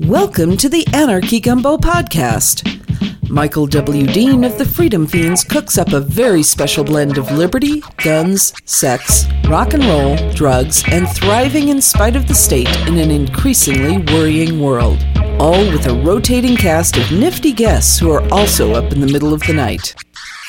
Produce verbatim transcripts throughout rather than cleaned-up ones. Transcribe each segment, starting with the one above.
Welcome to the Anarchy Gumbo Podcast. Michael W. Dean of the Freedom Fiends cooks up a very special blend of liberty, guns, sex, rock and roll, drugs, and thriving in spite of the state in an increasingly worrying world. All with a rotating cast of nifty guests who are also up in the middle of the night.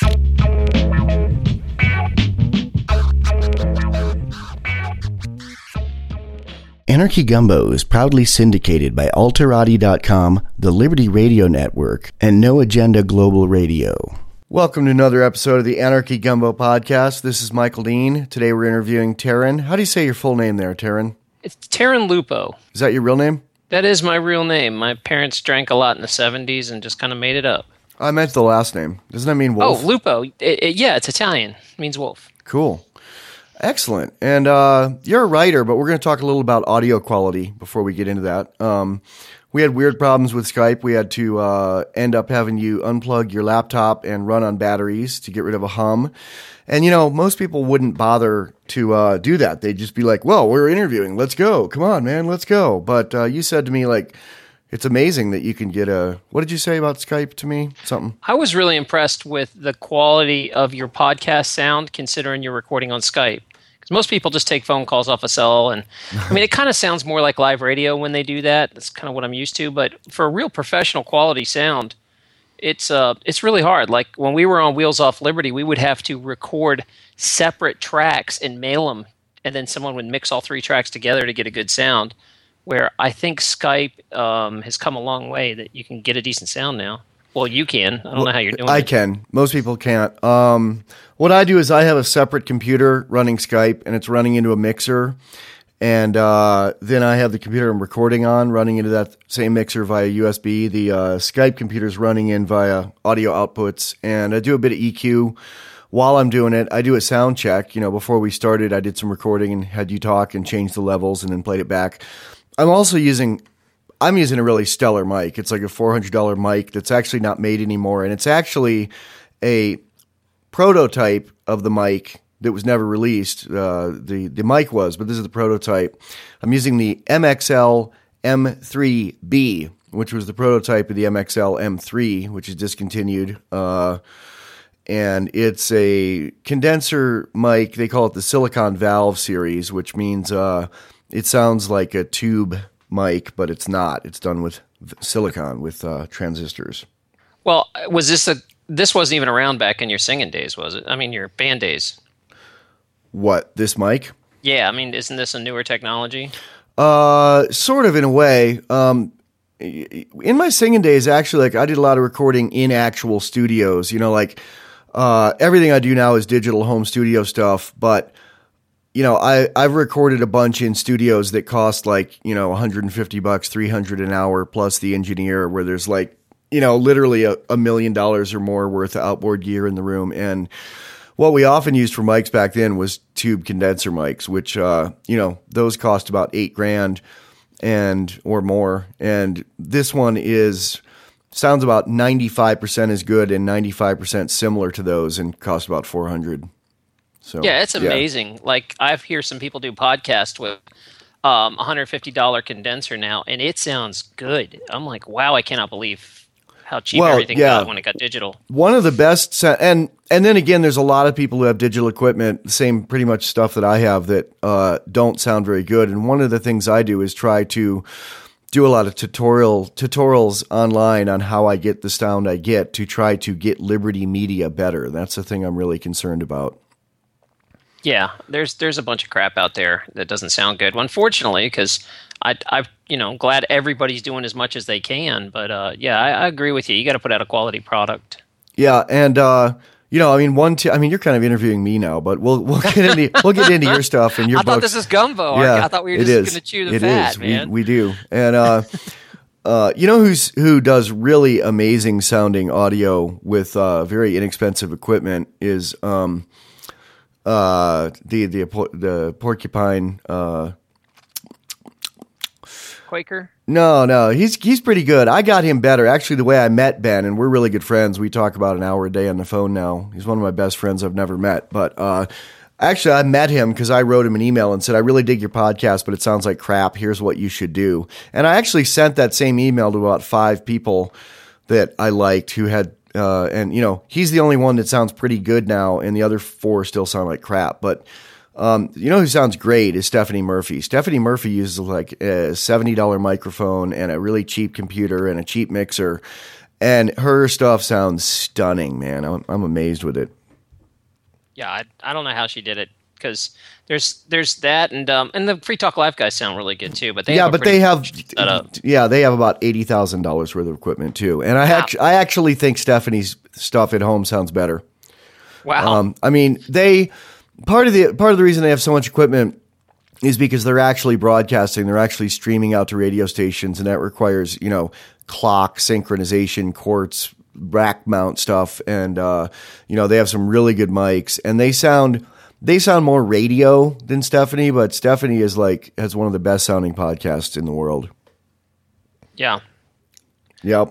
Anarchy Gumbo is proudly syndicated by Alterati dot com, the Liberty Radio Network, and No Agenda Global Radio. Welcome to another episode of the Anarchy Gumbo Podcast. This is Michael Dean. Today we're interviewing Taryn. How do you say your full name there, Taryn? It's Taryn Lupo. Is that your real name? That is my real name. My parents drank a lot in the seventies and just kind of made it up. I meant the last name. Doesn't that mean wolf? Oh, Lupo. It, it, yeah, it's Italian. It means wolf. Cool. Excellent. And uh, you're a writer, but we're going to talk a little about audio quality before we get into that. Um, we had weird problems with Skype. We had to uh, end up having you unplug your laptop and run on batteries to get rid of a hum. And, you know, most people wouldn't bother to uh, do that. They'd just be like, well, we're interviewing. Let's go. Come on, man. Let's go. But uh, you said to me, like, it's amazing that you can get a, what did you say about Skype to me? Something. I was really impressed with the quality of your podcast sound considering you're recording on Skype. Because most people just take phone calls off a cell. And I mean, it kind of sounds more like live radio when they do that. That's kind of what I'm used to. But for a real professional quality sound, it's uh, it's really hard. Like when we were on Wheels Off Liberty, we would have to record separate tracks and mail them. And then someone would mix all three tracks together to get a good sound. Where I think Skype um, has come a long way that you can get a decent sound now. Well, you can. I don't know how you're doing I it. can. Most people can't. Um, what I do is I have a separate computer running Skype, and it's running into a mixer. And uh, then I have the computer I'm recording on running into that same mixer via U S B. The uh, Skype computer's running in via audio outputs. And I do a bit of E Q while I'm doing it. I do a sound check. You know, before we started, I did some recording and had you talk and change the levels and then played it back. I'm also using, I'm using a really stellar mic. It's like a four hundred dollars mic that's actually not made anymore. And it's actually a prototype of the mic that was never released. Uh, the, the mic was, but this is the prototype. I'm using the M X L M three B, which was the prototype of the M X L M three, which is discontinued. Uh, and it's a condenser mic. They call it the Silicon Valve series, which means uh, it sounds like a tube mic, but it's not. It's done with silicon, with uh, transistors. Well, was this a? This wasn't even around back in your singing days, was it? I mean, your band days. What, this mic? Yeah, I mean, isn't this a newer technology? Uh, sort of in a way. Um, in my singing days, actually, like I did a lot of recording in actual studios. You know, like uh, everything I do now is digital home studio stuff, but. You know, I, I've recorded a bunch in studios that cost like, you know, one hundred fifty bucks, three hundred an hour plus the engineer, where there's like, you know, literally a, a million dollars or more worth of outboard gear in the room. And what we often used for mics back then was tube condenser mics, which, uh, you know, those cost about eight grand and or more. And this one is sounds about ninety-five percent as good and ninety-five percent similar to those and cost about four hundred. So, yeah, it's amazing. Yeah. Like I've heard some people do podcasts with um, a one hundred fifty dollars condenser now, and it sounds good. I'm like, wow, I cannot believe how cheap well, everything yeah. got when it got digital. One of the best, sa- and and then again, there's a lot of people who have digital equipment, the same pretty much stuff that I have that uh, don't sound very good. And one of the things I do is try to do a lot of tutorial tutorials online on how I get the sound I get to try to get Liberty Media better. That's the thing I'm really concerned about. Yeah, there's there's a bunch of crap out there that doesn't sound good. Unfortunately, because I I've you know glad everybody's doing as much as they can. But uh, yeah, I, I agree with you. You got to put out a quality product. Yeah, and uh, you know, I mean, one. T- I mean, you're kind of interviewing me now, but we'll we'll get into we'll get into your stuff and your. I thought books. this is gumbo. Yeah, I thought we were just going to chew the it fat, is. man. We we do, and uh, uh, you know who's who does really amazing sounding audio with uh, very inexpensive equipment is. Um, Uh, the the the porcupine. Uh, Quaker? No, no, he's he's pretty good. I got him better. Actually, the way I met Ben, and we're really good friends. We talk about an hour a day on the phone now. He's one of my best friends I've never met. But uh, Actually, I met him because I wrote him an email and said, I really dig your podcast, but it sounds like crap. Here's what you should do. And I actually sent that same email to about five people that I liked who had, uh, and, you know, he's the only one that sounds pretty good now, and the other four still sound like crap. But, um, you know who sounds great is Stephanie Murphy. Stephanie Murphy uses like a seventy dollars microphone and a really cheap computer and a cheap mixer. And her stuff sounds stunning, man. I'm, I'm amazed with it. Yeah, I, I don't know how she did it because there's there's that and um and the Free Talk Live guys sound really good too. But they yeah, have but they have setup. yeah they have about eighty thousand dollars worth of equipment too. And I Wow. actually I actually think Stephanie's stuff at home sounds better. Wow. Um, I mean they part of the part of the reason they have so much equipment is because they're actually broadcasting. They're actually streaming out to radio stations, and that requires you know clock synchronization, quartz, rack mount stuff, and uh, you know they have some really good mics, and they sound they sound more radio than Stephanie, but Stephanie is like has one of the best sounding podcasts in the world. Yeah, Yep.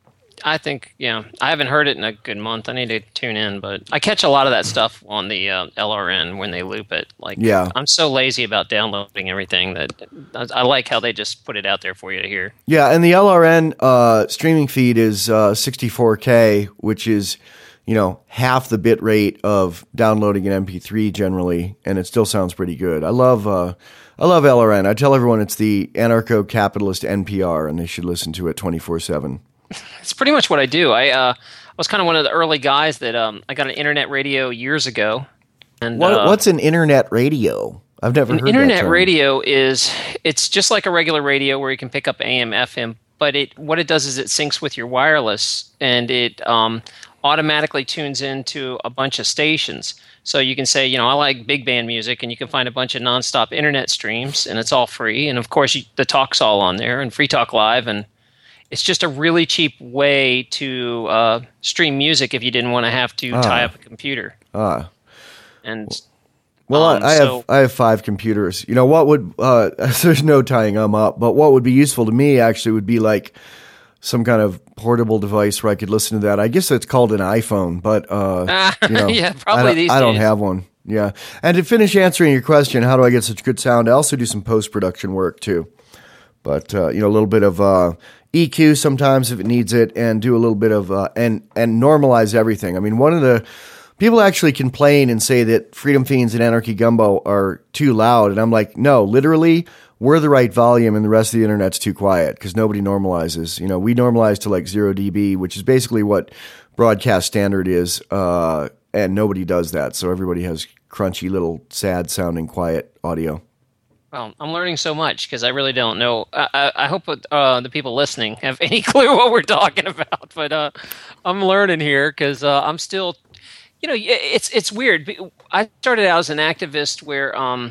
I think yeah. I haven't heard it in a good month. I need to tune in, but I catch a lot of that stuff on the uh, L R N when they loop it. Like, Yeah. I'm so lazy about downloading everything that I, I like how they just put it out there for you to hear. Yeah, and the L R N uh, streaming feed is uh, sixty-four K, which is you know half the bit rate of downloading an M P three generally, and it still sounds pretty good. I love uh, I love L R N. I tell everyone it's the anarcho-capitalist N P R, and they should listen to it twenty-four seven. It's pretty much what I do. I uh, was kind of one of the early guys that um, I got an internet radio years ago. And What, uh, what's an internet radio? I've never an heard internet that term. radio is it's just like a regular radio where you can pick up A M, F M, but it what it does is it syncs with your wireless and it um, automatically tunes into a bunch of stations. So you can say, you know, I like big band music, and you can find a bunch of nonstop internet streams, and it's all free. And of course, you, the talk's all on there, and Free Talk Live, and it's just a really cheap way to uh, stream music if you didn't want to have to Ah. tie up a computer. Ah. And Well, um, I so- have I have five computers. You know what would uh, there's no tying them up, but what would be useful to me actually would be like some kind of portable device where I could listen to that. I guess it's called an iPhone, but uh, you know, Yeah, probably I don't, these I don't days. have one. Yeah, and to finish answering your question, how do I get such good sound? I also do some post production work too, but uh, you know, a little bit of uh, E Q sometimes if it needs it, and do a little bit of uh, and and normalize everything. I mean, one of the people actually complain and say that Freedom Fiends and Anarchy Gumbo are too loud, and I'm like, no, literally, we're the right volume, and the rest of the internet's too quiet because nobody normalizes. You know, we normalize to like zero dB, which is basically what broadcast standard is, uh, and nobody does that. So everybody has crunchy little sad sounding quiet audio. Well, I'm learning so much because I really don't know. I, I, I hope uh, the people listening have any clue what we're talking about. But uh, I'm learning here because uh, I'm still, you know, it's it's weird. I started out as an activist where um,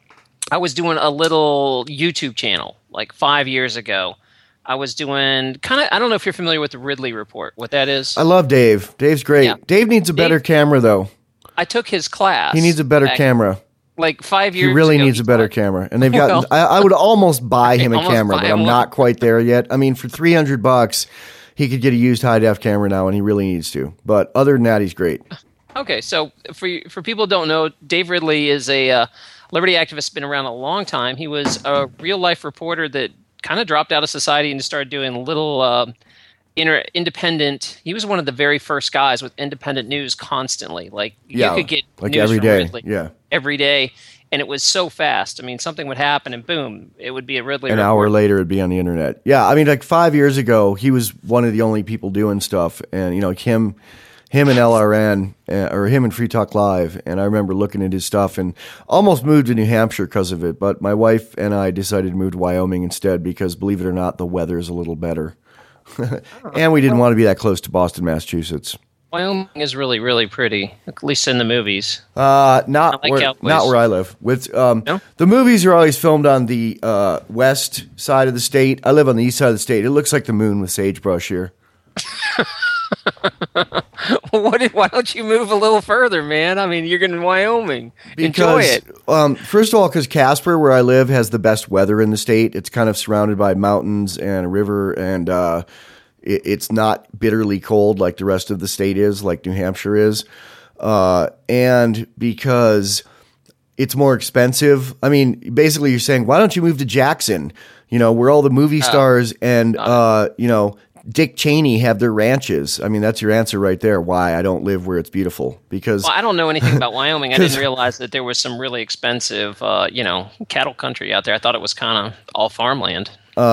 I was doing a little YouTube channel like five years ago. I was doing kind of, I don't know if you're familiar with the Ridley Report, what that is. I love Dave. Dave's great. Yeah. Dave needs a better Dave- camera, though. I took his class. He needs a better back, camera. Like five years He really ago, needs he a better taught- camera. And they've got, Well- I, I would almost buy him a Almost camera, buy but him I'm one. not quite there yet. I mean, for three hundred bucks, he could get a used high def camera now, and he really needs to. But other than that, he's great. Okay, so for for people who don't know, Dave Ridley is a uh, liberty activist, been around a long time. He was a real life reporter that kind of dropped out of society and started doing little uh, inter- independent. He was one of the very first guys with independent news constantly. Like Yeah, you could get like news every from day. Ridley Yeah. every day, and it was so fast. I mean, something would happen, and boom, it would be a Ridley. An report. hour later, it'd be on the internet. Yeah, I mean, like five years ago, he was one of the only people doing stuff, and you know, him, him and L R N, uh, or him and Free Talk Live. And I remember looking at his stuff, and almost moved to New Hampshire because of it. But my wife and I decided to move to Wyoming instead because, believe it or not, the weather is a little better, and we didn't want to be that close to Boston, Massachusetts. Wyoming is really, really pretty, at least in the movies. Uh, not like where, Cowboys. not where I live. With um, No? the movies are always filmed on the uh, west side of the state. I live on the east side of the state. It looks like the moon with sagebrush here. What? Why don't you move a little further, man? I mean, you're going to Wyoming. Enjoy Because, it. um, first of all, because Casper, where I live, has the best weather in the state. It's kind of surrounded by mountains and a river, and uh, it, it's not bitterly cold like the rest of the state is, like New Hampshire is. Uh, and because it's more expensive. I mean, basically, you're saying, why don't you move to Jackson? You know, where all the movie stars uh, and uh, you know, Dick Cheney have their ranches. I mean, that's your answer right there. Why I don't live where it's beautiful? Because well, I don't know anything about Wyoming. I didn't realize that there was some really expensive, uh, you know, cattle country out there. I thought it was kind of all farmland.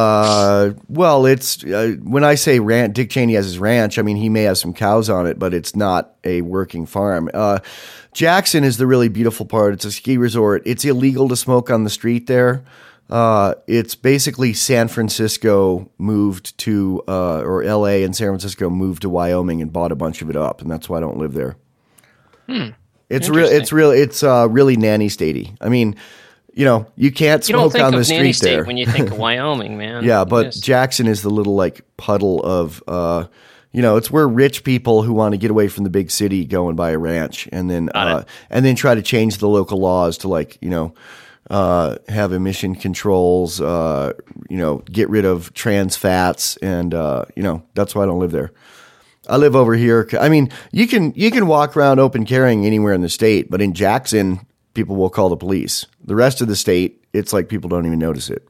Uh, well, it's uh, when I say ranch, Dick Cheney has his ranch. I mean, he may have some cows on it, but it's not a working farm. Uh, Jackson is the really beautiful part. It's a ski resort. It's illegal to smoke on the street there. Uh, it's basically San Francisco moved to, uh, or L A and San Francisco moved to Wyoming and bought a bunch of it up, and that's why I don't live there. Hmm. It's real. It's real. It's uh, really nanny statey. I mean, you know, you can't you don't smoke think on of the street nanny state there when you think of Wyoming, man. Yeah, but Yes. Jackson is the little like puddle of, uh, you know, it's where rich people who want to get away from the big city go and buy a ranch, and then uh, and then try to change the local laws to like, you know. Uh, have emission controls, uh, you know, get rid of trans fats, and uh, you know, that's why I don't live there. I live over here. I mean, you can you can walk around open carrying anywhere in the state, but in Jackson, people will call the police. The rest of the state, it's like people don't even notice it.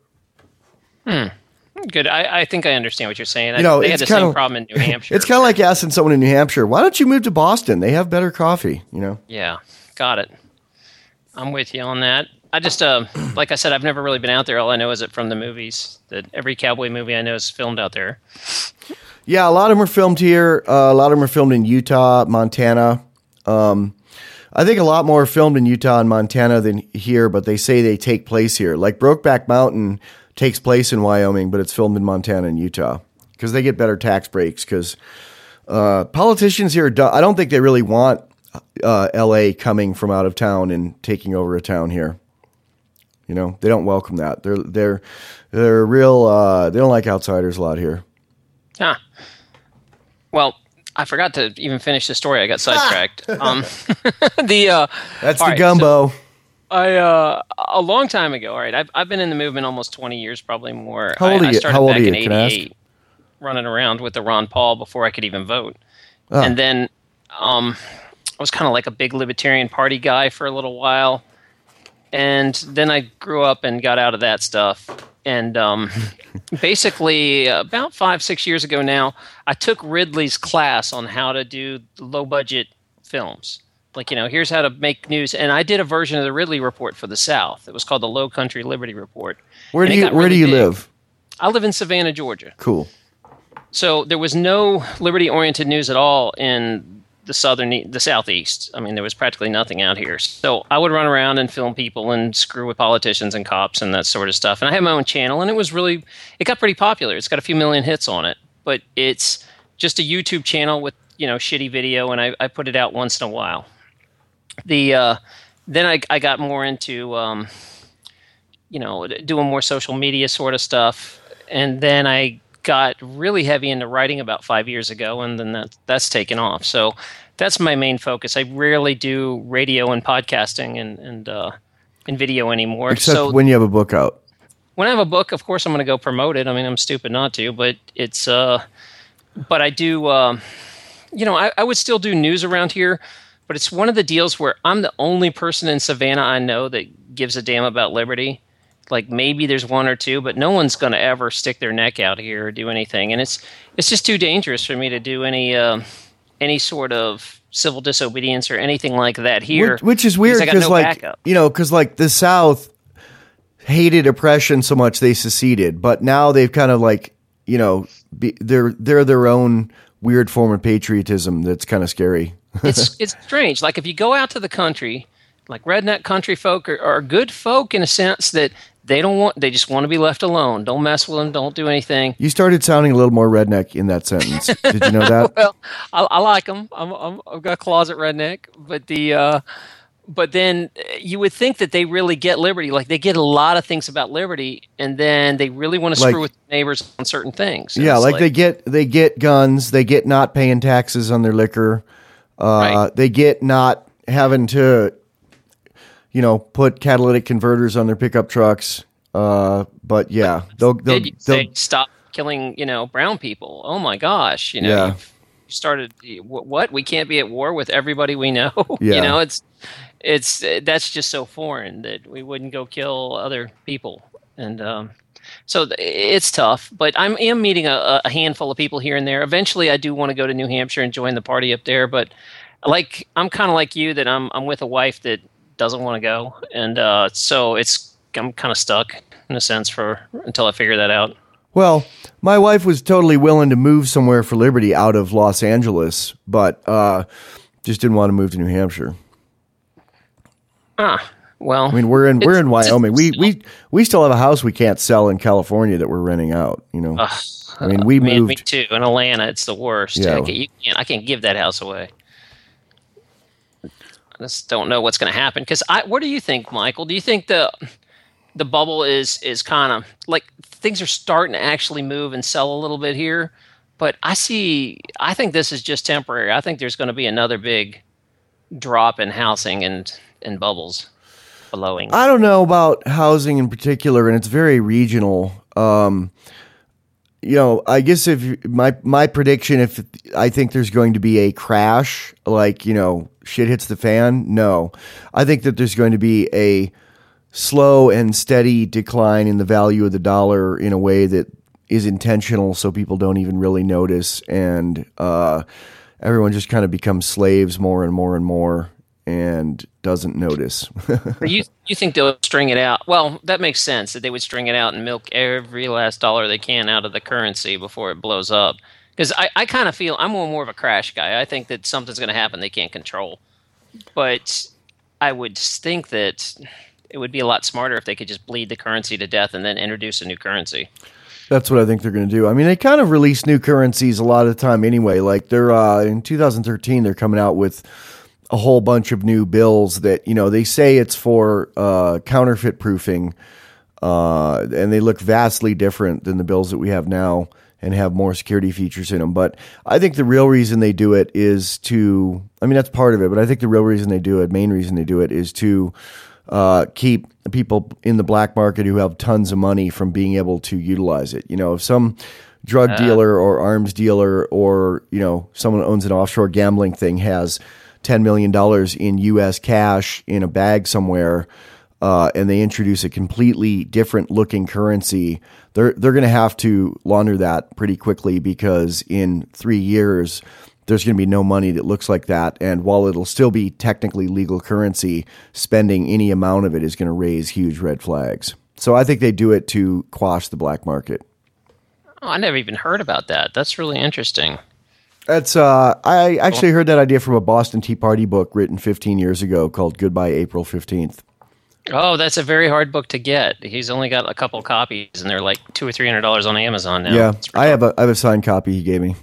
Hmm. Good. I, I think I understand what you're saying. You know, they had it's the kinda, same problem in New Hampshire. It's kind of like asking someone in New Hampshire, "Why don't you move to Boston? They have better coffee." You know. Yeah, got it. I'm with you on that. I just, uh, like I said, I've never really been out there. All I know is it from the movies. That every cowboy movie I know is filmed out there. Yeah, a lot of them are filmed here. Uh, a lot of them are filmed in Utah, Montana. Um, I think a lot more are filmed in Utah and Montana than here, but they say they take place here. Like Brokeback Mountain takes place in Wyoming, but it's filmed in Montana and Utah because they get better tax breaks. Because uh, politicians here, do- I don't think they really want uh, L A coming from out of town and taking over a town here. You know, they don't welcome that. They're they're they're real. Uh, they don't like outsiders a lot here. Huh. Well, I forgot to even finish the story. I got sidetracked. um, the uh, That's all the right, gumbo. so I uh, a long time ago. All right, I've I've been in the movement almost twenty years, probably more. How old I, are you? I started How old back are you? in Can I ask? eighty-eight, running around with the Ron Paul before I could even vote, Oh. and then um, I was kind of like a big Libertarian Party guy for a little while. And then I grew up and got out of that stuff. And um, basically, about five, six years ago now, I took Ridley's class on how to do low-budget films. Like, you know, here's how to make news. And I did a version of the Ridley Report for the South. It was called the Low Country Liberty Report. Where And do it you got Where do really you big. live? I live in Savannah, Georgia. Cool. So there was no liberty-oriented news at all in the southern, the southeast. I mean, there was practically nothing out here. So I would run around and film people and screw with politicians and cops and that sort of stuff. And I had my own channel, and it was really, it got pretty popular. It's got a few million hits on it, but it's just a YouTube channel with, you know, shitty video, and I, I put it out once in a while. The uh, then I, I got more into, um, you know, doing more social media sort of stuff, and then I got really heavy into writing about five years ago, and then that that's taken off. So that's my main focus. I rarely do radio and podcasting and and uh, and video anymore. Except so when you have a book out. when I have a book, of course, I'm going to go promote it. I mean, I'm stupid not to, but it's uh, but I do. Um, you know, I, I would still do news around here, but it's one of the deals where I'm the only person in Savannah I know that gives a damn about liberty. Like maybe there's one or two, but no one's going to ever stick their neck out here or do anything, and it's it's just too dangerous for me to do any uh, any sort of civil disobedience or anything like that here. Which, which is weird because I got because, no like, backup. you know, because like the South hated oppression so much they seceded, but now they've kind of like, you know, be, they're they're their own weird form of patriotism that's kind of scary. it's it's strange. Like if you go out to the country, like redneck country folk are, are good folk in a sense that they don't want, they just want to be left alone. Don't mess with them. Don't do anything. You started sounding a little more redneck in that sentence. Did you know that? Well, I, I like them. I'm, I'm, I've got a closet redneck, but the, uh, but then you would think that they really get liberty. Like they get a lot of things about liberty, and then they really want to Like- screw with neighbors on certain things. And Yeah, it's like, they get they get guns, they get not paying taxes on their liquor, uh, Right. they get not having to, you know, put catalytic converters on their pickup trucks. Uh, but yeah, they'll they'll, Did you they'll say stop killing, you know, brown people? Oh my gosh, you know, Yeah. you've started wh- what? We can't be at war with everybody we know. Yeah. You know, it's it's that's just so foreign that we wouldn't go kill other people, and um, so it's tough. But I am meeting a, a handful of people here and there. Eventually, I do want to go to New Hampshire and join the party up there. But like I'm kind of like you, that I'm I'm with a wife that doesn't want to go, and uh, so it's I'm kind of stuck in a sense for until I figure that out. Well, my wife was totally willing to move somewhere for liberty out of Los Angeles, but uh, just didn't want to move to New Hampshire. Ah, well. I mean, we're in we're in Wyoming. We we we still have a house we can't sell in California that we're renting out. You know, uh, I mean, we man, moved. Me too. In Atlanta, it's the worst. Yeah. I, can't, you can't, I can't give that house away. I just don't know what's going to happen. Because I, what do you think, Michael? Do you think the the bubble is is kind of like things are starting to actually move and sell a little bit here? But I see. I think this is just temporary. I think there's going to be another big drop in housing and. and bubbles blowing. I don't know about housing in particular, and it's very regional. Um, you know, I guess if you, my my prediction, if I think there's going to be a crash, like, you know, shit hits the fan, no. I think that there's going to be a slow and steady decline in the value of the dollar in a way that is intentional, so people don't even really notice, and uh, everyone just kind of becomes slaves more and more and more. And doesn't notice. you you think they'll string it out? Well, that makes sense that they would string it out and milk every last dollar they can out of the currency before it blows up. Because I, I kind of feel I'm more of a crash guy. I think that something's going to happen they can't control. But I would think that it would be a lot smarter if they could just bleed the currency to death and then introduce a new currency. That's what I think they're going to do. I mean, they kind of release new currencies a lot of the time anyway. Like they're uh, in two thousand thirteen, they're coming out with a whole bunch of new bills that, you know, they say it's for uh, counterfeit proofing, uh, and they look vastly different than the bills that we have now and have more security features in them. But I think the real reason they do it is to, I mean, that's part of it, but I think the real reason they do it, main reason they do it is to uh, keep people in the black market who have tons of money from being able to utilize it. You know, if some drug uh, dealer or arms dealer or, you know, someone who owns an offshore gambling thing has ten million dollars in U S cash in a bag somewhere, uh, and they introduce a completely different looking currency, they're they're going to have to launder that pretty quickly, because in three years, there's going to be no money that looks like that. And while it'll still be technically legal currency, spending any amount of it is going to raise huge red flags. So I think they do it to quash the black market. Oh, I never even heard about that. That's really interesting. That's uh, I actually heard that idea from a Boston Tea Party book written fifteen years ago called Goodbye April fifteenth. Oh, that's a very hard book to get. He's only got a couple copies, and they're like two or three hundred dollars on Amazon now. Yeah, I have a I have a signed copy he gave me.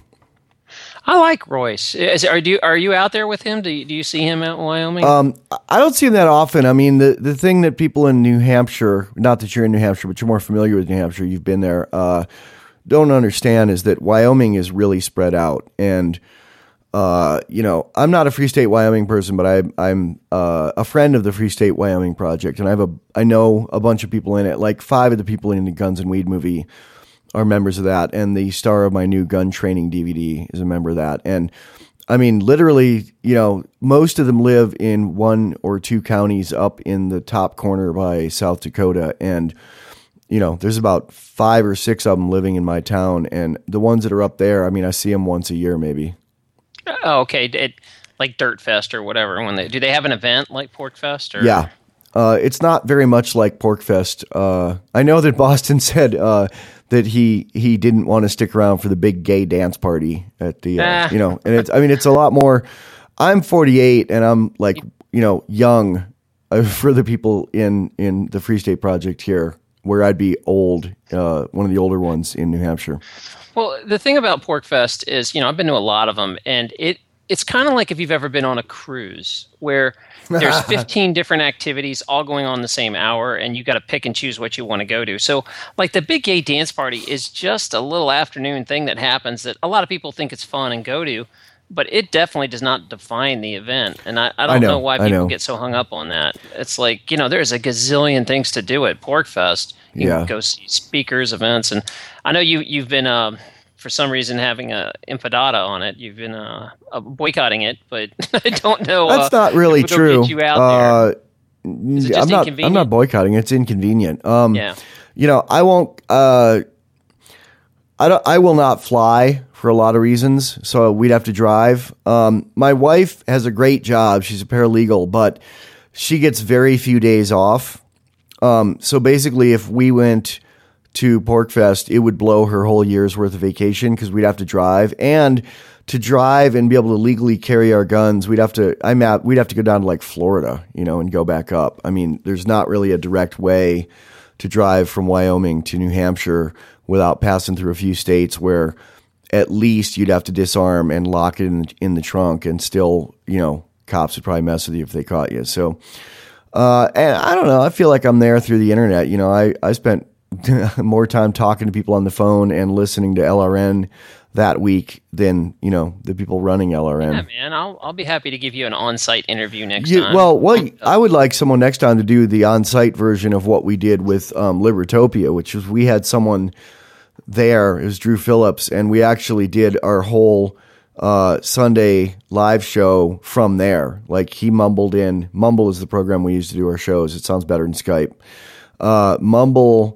I like Royce. Is, are you are you out there with him? Do you, do you see him out in Wyoming? Um, I don't see him that often. I mean, the the thing that people in New Hampshire, not that you're in New Hampshire, but you're more familiar with New Hampshire, you've been there, uh, don't understand is that Wyoming is really spread out. And, uh, you know, I'm not a Free State Wyoming person, but I, I'm uh, a friend of the Free State Wyoming Project. And I have a, I know a bunch of people in it. Like five of the people in the Guns and Weed movie are members of that. And the star of my new gun training D V D is a member of that. And I mean, literally, you know, most of them live in one or two counties up in the top corner by South Dakota. And you know, there's about five or six of them living in my town, and the ones that are up there, I mean, I see them once a year, maybe. Oh, okay. It, like Dirt Fest or whatever. When they do, they have an event like Pork Fest? Or? Yeah, uh, it's not very much like Pork Fest. Uh, I know that Boston said uh, that he he didn't want to stick around for the big gay dance party at the, uh, ah. you know, and it's. I mean, it's a lot more. I'm forty-eight, and I'm like, you know, young uh, for the people in in the Free State Project here, where I'd be old, uh, one of the older ones in New Hampshire. Well, the thing about Pork Fest is, you know, I've been to a lot of them, and it it's kind of like if you've ever been on a cruise where there's fifteen different activities all going on the same hour, and you got to pick and choose what you want to go to. So, like the big gay dance party is just a little afternoon thing that happens that a lot of people think it's fun and go to, but it definitely does not define the event. And I, I don't I know, know why people know. get so hung up on that. It's like, you know, there's a gazillion things to do at Pork Fest. You yeah. can go see speakers, events. And I know you, you've been uh, for some reason having a Impedata on it. You've been uh, uh, boycotting it, but I don't know. That's uh, not really if it'll true. Get you out uh, there. Is it just I'm not. inconvenient? I'm not boycotting. It's inconvenient. Um, Yeah. You know, I won't. Uh, I don't. I will not fly for a lot of reasons. So we'd have to drive. Um, my wife has a great job. She's a paralegal, but she gets very few days off. Um, so basically, if we went to PorcFest, it would blow her whole year's worth of vacation because we'd have to drive, and to drive and be able to legally carry our guns, we'd have to. I'm at. We'd have to go down to like Florida, you know, and go back up. I mean, there's not really a direct way to drive from Wyoming to New Hampshire without passing through a few states where at least you'd have to disarm and lock it in, in the trunk, and still, you know, cops would probably mess with you if they caught you. So, uh, and I don't know. I feel like I'm there through the internet. You know, I I spent more time talking to people on the phone and listening to L R N that week than, you know, the people running L R N. Yeah, man, I'll I'll be happy to give you an on-site interview next You, time. well, well, I would like someone next time to do the on-site version of what we did with um, Libertopia, which was we had someone there. It was Drew Phillips, and we actually did our whole uh, Sunday live show from there. Like he mumbled in. Mumble is the program we use to do our shows. It sounds better than Skype. Uh, Mumble.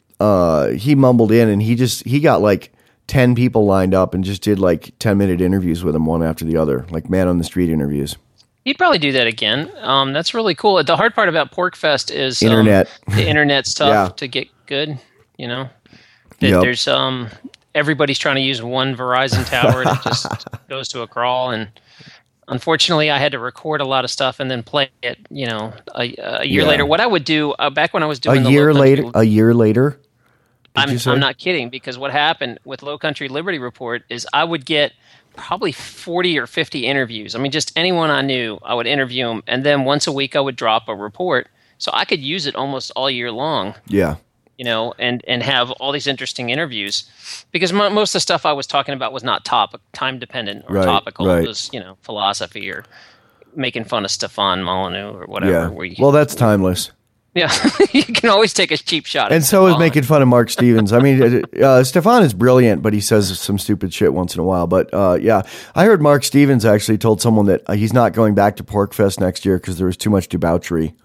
Uh, he mumbled in, and he just he got like ten people lined up and just did like ten minute interviews with him one after the other, like man on the street interviews. He'd probably do that again. Um, that's really cool. The hard part about PorcFest is um, Internet. the internet's tough Yeah. to get good. You know, That Yep. there's um everybody's trying to use one Verizon tower, and it just goes to a crawl. And unfortunately, I had to record a lot of stuff and then play it. You know, a, a year Yeah. later. What I would do uh, back when I was A doing the year Low Country- later. A year later. Did I'm, you say? I'm not kidding, because what happened with Low Country Liberty Report is I would get probably forty or fifty interviews. I mean, just anyone I knew, I would interview them. And then once a week, I would drop a report. So I could use it almost all year long, Yeah. you know, and, and have all these interesting interviews. Because mo- most of the stuff I was talking about was not topic, time dependent or Right, topical. right. It was, you know, philosophy or making fun of Stefan Molyneux or whatever. Yeah. Where you, Well, that's timeless. yeah, you can always take a cheap shot at And so is Stefan. making fun of Mark Stevens. I mean, uh, Stefan is brilliant, but he says some stupid shit once in a while. But uh, yeah, I heard Mark Stevens actually told someone that uh, he's not going back to PorcFest next year because there was too much debauchery.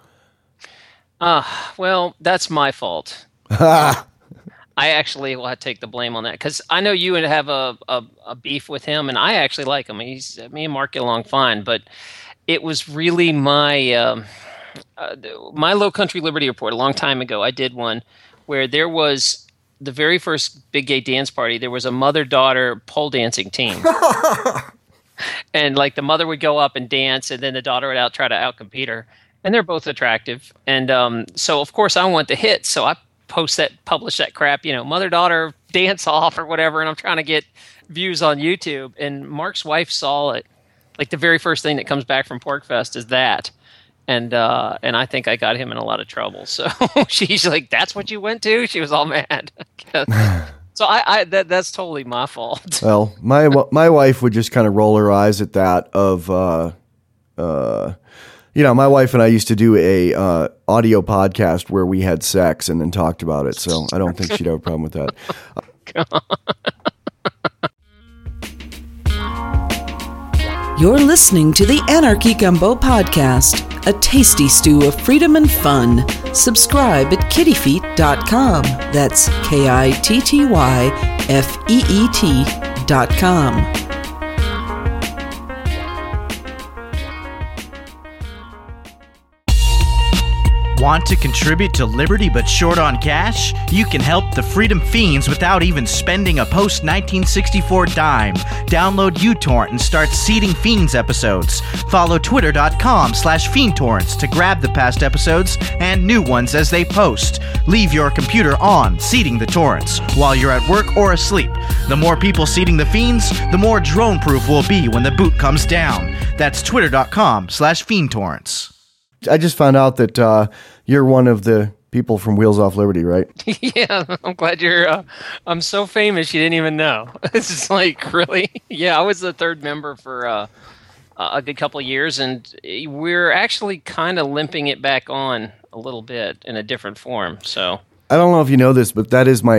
Uh, well, that's my fault. I actually will have to take the blame on that, because I know you would have a, a, a beef with him, and I actually like him. He's me and Mark get along fine, but it was really my um, uh, my Low Country Liberty Report a long time ago. I did one where there was the very first big gay dance party. There was a mother-daughter pole dancing team. And like the mother would go up and dance, and then the daughter would out try to outcompete her. And they're both attractive. And um, so, of course, I want the hit. So I post that, publish that crap, you know, mother-daughter dance off or whatever. And I'm trying to get views on YouTube. And Mark's wife saw it. Like the very first thing that comes back from PorcFest is that. And uh, and I think I got him in a lot of trouble. So she's like, "That's what you went to?" She was all mad. So I, I that that's totally my fault. Well, my my wife would just kind of roll her eyes at that. Of uh, uh, you know, my wife and I used to do a uh, audio podcast where we had sex and then talked about it. So I don't think she'd have a problem with that. You're listening to the Anarchy Gumbo Podcast, a tasty stew of freedom and fun. Subscribe at kitty feet dot com. That's K I T T Y F E E T dot com. Want to contribute to Liberty but short on cash? You can help the Freedom Fiends without even spending a post nineteen sixty-four dime. Download uTorrent and start seeding Fiends episodes. Follow twitter.com slash fiendtorrents to grab the past episodes and new ones as they post. Leave your computer on, seeding the torrents, while you're at work or asleep. The more people seeding the Fiends, the more drone-proof we'll be when the boot comes down. That's twitter.com slash fiendtorrents. I just found out that uh, you're one of the people from Wheels Off Liberty, right? Yeah, I'm glad you're. Uh, I'm so famous you didn't even know. It's just like, really? Yeah, I was the third member for uh, a good couple of years, and we're actually kind of limping it back on a little bit in a different form. So I don't know if you know this, but that is my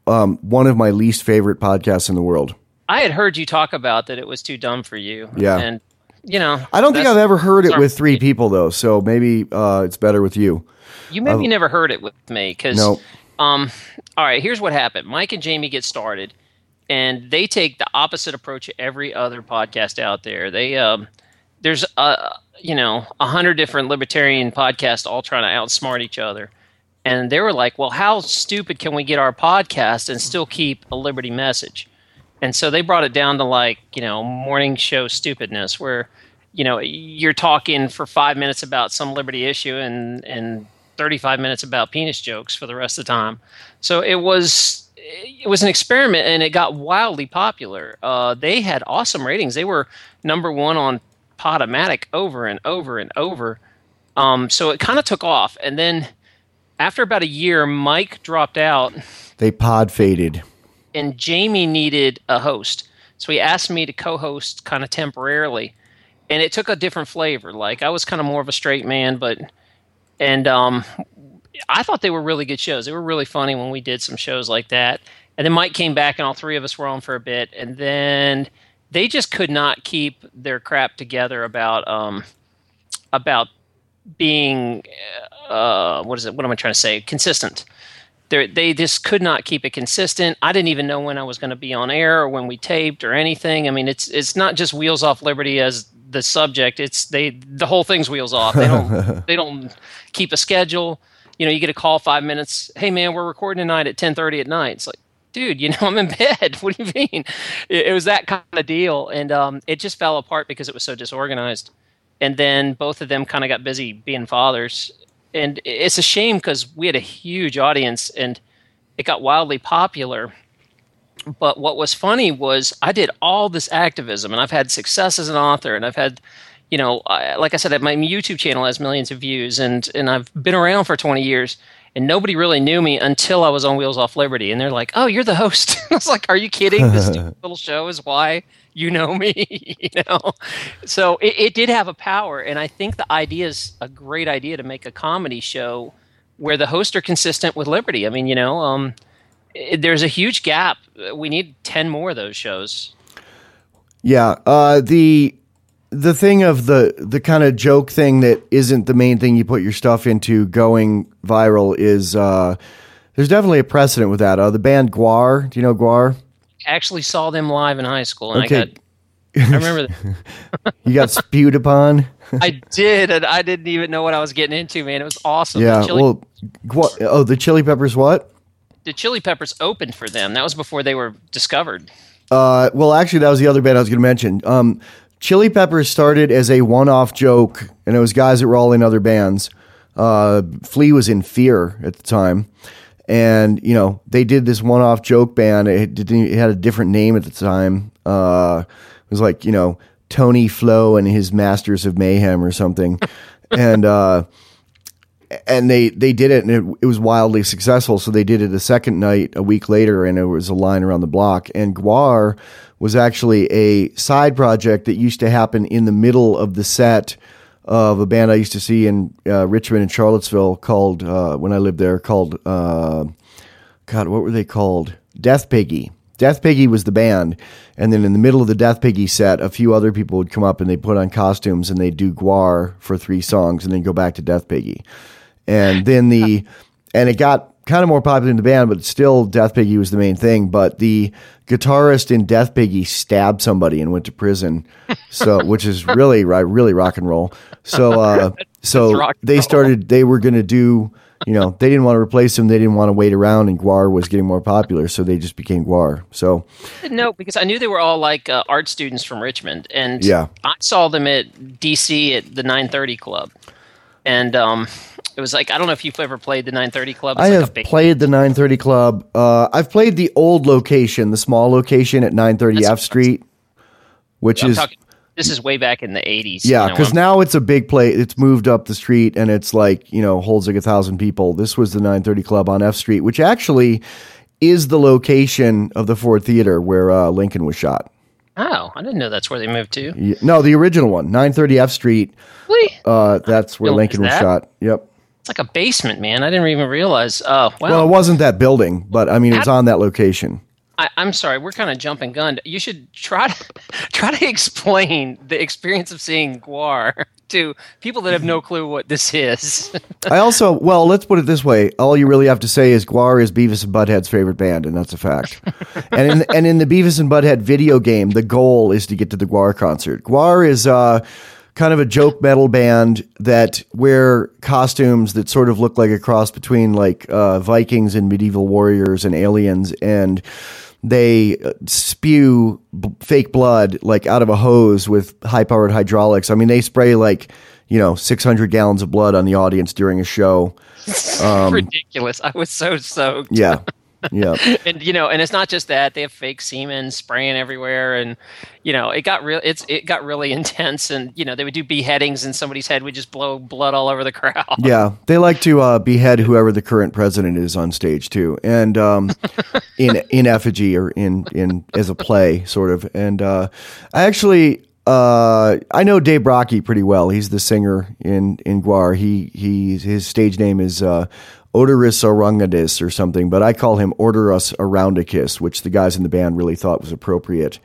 um, one of my least favorite podcasts in the world. I had heard you talk about that it was too dumb for you. Yeah. And, you know. I don't think I've ever heard it sorry. with three people, though, so maybe uh, it's better with you. You maybe uh, never heard it with me. Cause, no. Um, all right, here's what happened. Mike and Jamie get started, and they take the opposite approach of every other podcast out there. They um, There's, uh, you know, a hundred different libertarian podcasts all trying to outsmart each other. And they were like, well, how stupid can we get our podcast and still keep a liberty message? And so they brought it down to like, you know, morning show stupidness where, you know, you're talking for five minutes about some liberty issue and, and thirty-five minutes about penis jokes for the rest of the time. So it was it was an experiment, and it got wildly popular. Uh, they had awesome ratings. They were number one on Podomatic over and over and over. Um, so it kind of took off. And then after about a year, Mike dropped out. They pod faded. And Jamie needed a host. So he asked me to co-host kind of temporarily. And it took a different flavor. Like, I was kind of more of a straight man, but and um, I thought they were really good shows. They were really funny when we did some shows like that. And then Mike came back, and all three of us were on for a bit. And then they just could not keep their crap together about um, about being uh, what is it? What am I trying to say? Consistent. They're, they just could not keep it consistent. I didn't even know when I was going to be on air or when we taped or anything. I mean, it's it's not just Wheels Off Liberty as the subject. It's they the whole thing's wheels off. They don't they don't keep a schedule. You know, you get a call five minutes. Hey man, we're recording tonight at ten thirty at night. It's like, dude, you know, I'm in bed. What do you mean? It, it was that kind of deal, and um, it just fell apart because it was so disorganized. And then both of them kind of got busy being fathers. And it's a shame because we had a huge audience and it got wildly popular. But what was funny was I did all this activism, and I've had success as an author, and I've had, you know, I, like I said, my YouTube channel has millions of views, and, and I've been around for twenty years, and nobody really knew me until I was on Wheels Off Liberty. And they're like, oh, you're the host. I was like, are you kidding? This stupid little show is why you know me, you know? So it, it did have a power, and I think the idea is a great idea to make a comedy show where the hosts are consistent with liberty. I mean, you know, um, it, there's a huge gap. We need ten more of those shows. Yeah. Uh, the the thing of the, the kind of joke thing that isn't the main thing you put your stuff into going viral is uh, there's definitely a precedent with that. Uh, the band Gwar, do you know Gwar? Actually saw them live in high school, and okay. I got I remember that. You got spewed upon? I did, and I didn't even know what I was getting into, man. It was awesome. Yeah, the Chili, well, Gwar, oh, the Chili Peppers what? The Chili Peppers opened for them. That was before they were discovered. Uh, well, actually, that was the other band I was going to mention. Um, Chili Peppers started as a one-off joke, and it was guys that were all in other bands. Uh, Flea was in Fear at the time. And, you know, they did this one-off joke band. It, didn't, it had a different name at the time. Uh, it was like, you know, Tony Flo and his Masters of Mayhem or something. and uh, and they, they did it, and it, it was wildly successful. So they did it a second night a week later, and it was a line around the block. And Gwar was actually a side project that used to happen in the middle of the set of a band I used to see in uh, Richmond and Charlottesville called, uh, when I lived there, called, uh, God, what were they called? Death Piggy. Death Piggy was the band. And then in the middle of the Death Piggy set, a few other people would come up and they put on costumes and they'd do Gwar for three songs and then go back to Death Piggy. And then the, and it got kind of more popular in the band, but still Death Piggy was the main thing. But the guitarist in Death Piggy stabbed somebody and went to prison. So, which is really, really rock and roll. So, uh, so they started, they were going to do, you know, they didn't want to replace him. They didn't want to wait around, and Gwar was getting more popular. So they just became Gwar. So, no, because I knew they were all like uh, art students from Richmond. And yeah. I saw them at D C at the nine thirty Club. And, um, it was like, I don't know if you've ever played the nine thirty Club. It's I like have a big- played the nine thirty Club. Uh, I've played the old location, the small location at nine thirty F Street, which I'm is talking, this is way back in the eighties. yeah, because you know, now it's a big place. It's moved up the street and it's like, you know, holds like a thousand people. This was the nine thirty Club on F Street, which actually is the location of the Ford Theater where uh, Lincoln was shot. Oh, I didn't know that's where they moved to. Yeah, no, the original one, nine thirty F Street. Really? Uh, that's where Still Lincoln is was that? shot. Yep. It's like a basement, man. I didn't even realize. Oh, wow. Well, it wasn't that building, but I mean, it was on that location. I, I'm sorry, we're kind of jumping gun. You should try to try to explain the experience of seeing Gwar to people that have no clue what this is. I also, well, let's put it this way. All you really have to say is Gwar is Beavis and Butthead's favorite band, and that's a fact. and in and in the Beavis and Butthead video game, the goal is to get to the Gwar concert. Gwar is uh, kind of a joke metal band that wear costumes that sort of look like a cross between like uh, Vikings and medieval warriors and aliens, and they spew b- fake blood like out of a hose with high-powered hydraulics. I mean, they spray like, you know, six hundred gallons of blood on the audience during a show. Um, ridiculous. I was so soaked. Yeah. Yeah. And, you know, and it's not just that. They have fake semen spraying everywhere. And, you know, it got real. It's it got really intense. And, you know, they would do beheadings and somebody's head would just blow blood all over the crowd. Yeah. They like to uh, behead whoever the current president is on stage, too. And um, in in effigy or in, in as a play, sort of. And uh, I actually... Uh, I know Dave Brockie pretty well. He's the singer in, in Gwar. He, he, his stage name is, uh, Odorous Orangadis or something, but I call him Orderus Aroundicus, which the guys in the band really thought was appropriate.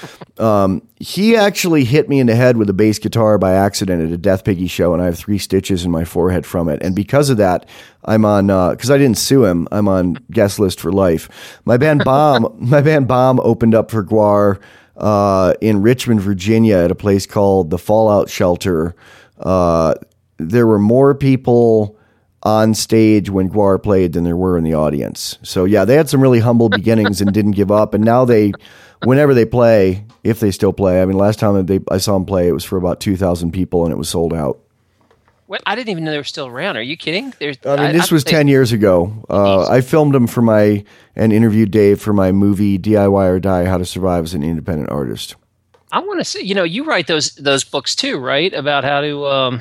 Um, he actually hit me in the head with a bass guitar by accident at a Death Piggy show, and I have three stitches in my forehead from it. And because of that, I'm on, uh, cause I didn't sue him, I'm on guest list for life. My band Bomb, my band Bomb opened up for Gwar, Uh, in Richmond, Virginia, at a place called the Fallout Shelter. Uh, there were more people on stage when Gwar played than there were in the audience. So yeah, they had some really humble beginnings and didn't give up. And now they, whenever they play, if they still play, I mean, last time they, I saw them play, it was for about two thousand people and it was sold out. What? I didn't even know they were still around. Are you kidding? There's, I mean, this I, was I, ten years ago. Uh, I filmed them for my, and interviewed Dave for my movie D I Y or Die, How to Survive as an Independent Artist. I want to see, you know, you write those those books too, right? About how to, um,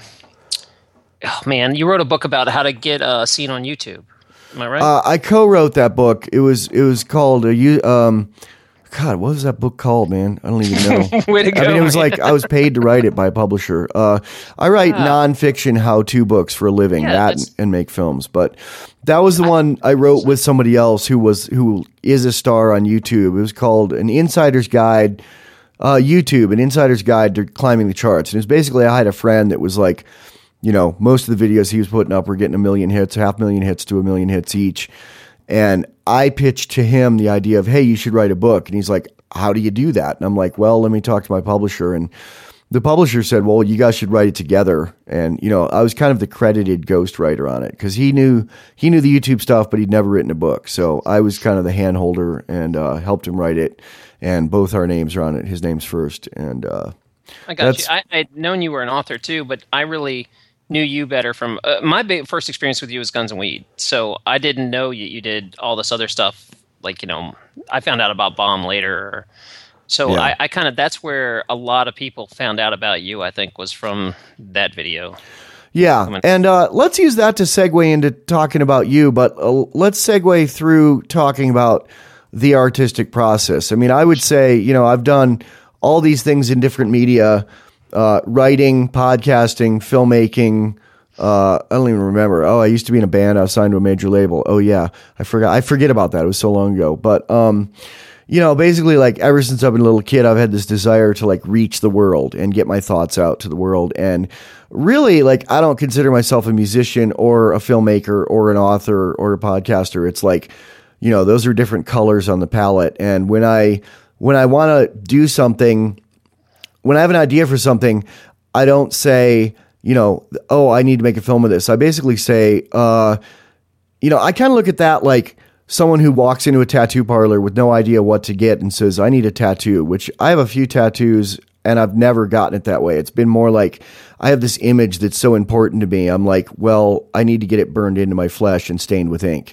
oh man, you wrote a book about how to get a scene on YouTube. Am I right? Uh, I co-wrote that book. It was, it was called, a, um, God, what was that book called, man? I don't even know. Way to go, I mean, it was man. like I was paid to write it by a publisher. Uh, I write Yeah. nonfiction how-to books for a living, Yeah, that that's- and, and make films. But that was the I- one I wrote with somebody else who was who is a star on YouTube. It was called An Insider's Guide, uh, YouTube, An Insider's Guide to Climbing the Charts. And it was basically I had a friend that was like, you know, most of the videos he was putting up were getting a million hits, half million hits to a million hits each. And I pitched to him the idea of, hey, you should write a book. And he's like, how do you do that? And I'm like, well, let me talk to my publisher. And the publisher said, well, you guys should write it together. And, you know, I was kind of the credited ghostwriter on it because he knew he knew the YouTube stuff, but he'd never written a book. So I was kind of the hand holder and uh, helped him write it. And both our names are on it. His name's first. And uh, I got you. I, I'd known you were an author too, but I really knew you better from uh, my big first experience with you was Guns and Weed. So I didn't know you, you did all this other stuff. Like, you know, I found out about Bomb later. So Yeah. I, I kind of, that's where a lot of people found out about you, I think, was from that video. Yeah, and uh, let's use that to segue into talking about you, but uh, let's segue through talking about the artistic process. I mean, I would say, you know, I've done all these things in different media, uh, writing, podcasting, filmmaking. Uh, I don't even remember. Oh, I used to be in a band. I was signed to a major label. Oh yeah, I forgot. I forget about that. It was so long ago. But um, you know, basically, like ever since I've been a little kid, I've had this desire to like reach the world and get my thoughts out to the world. And really, like, I don't consider myself a musician or a filmmaker or an author or a podcaster. It's like, you know, those are different colors on the palette. And when I when I want to do something, when I have an idea for something, I don't say, you know, oh, I need to make a film of this. I basically say, uh, you know, I kind of look at that like someone who walks into a tattoo parlor with no idea what to get and says, I need a tattoo, which I have a few tattoos and I've never gotten it that way. It's been more like I have this image that's so important to me. I'm like, well, I need to get it burned into my flesh and stained with ink.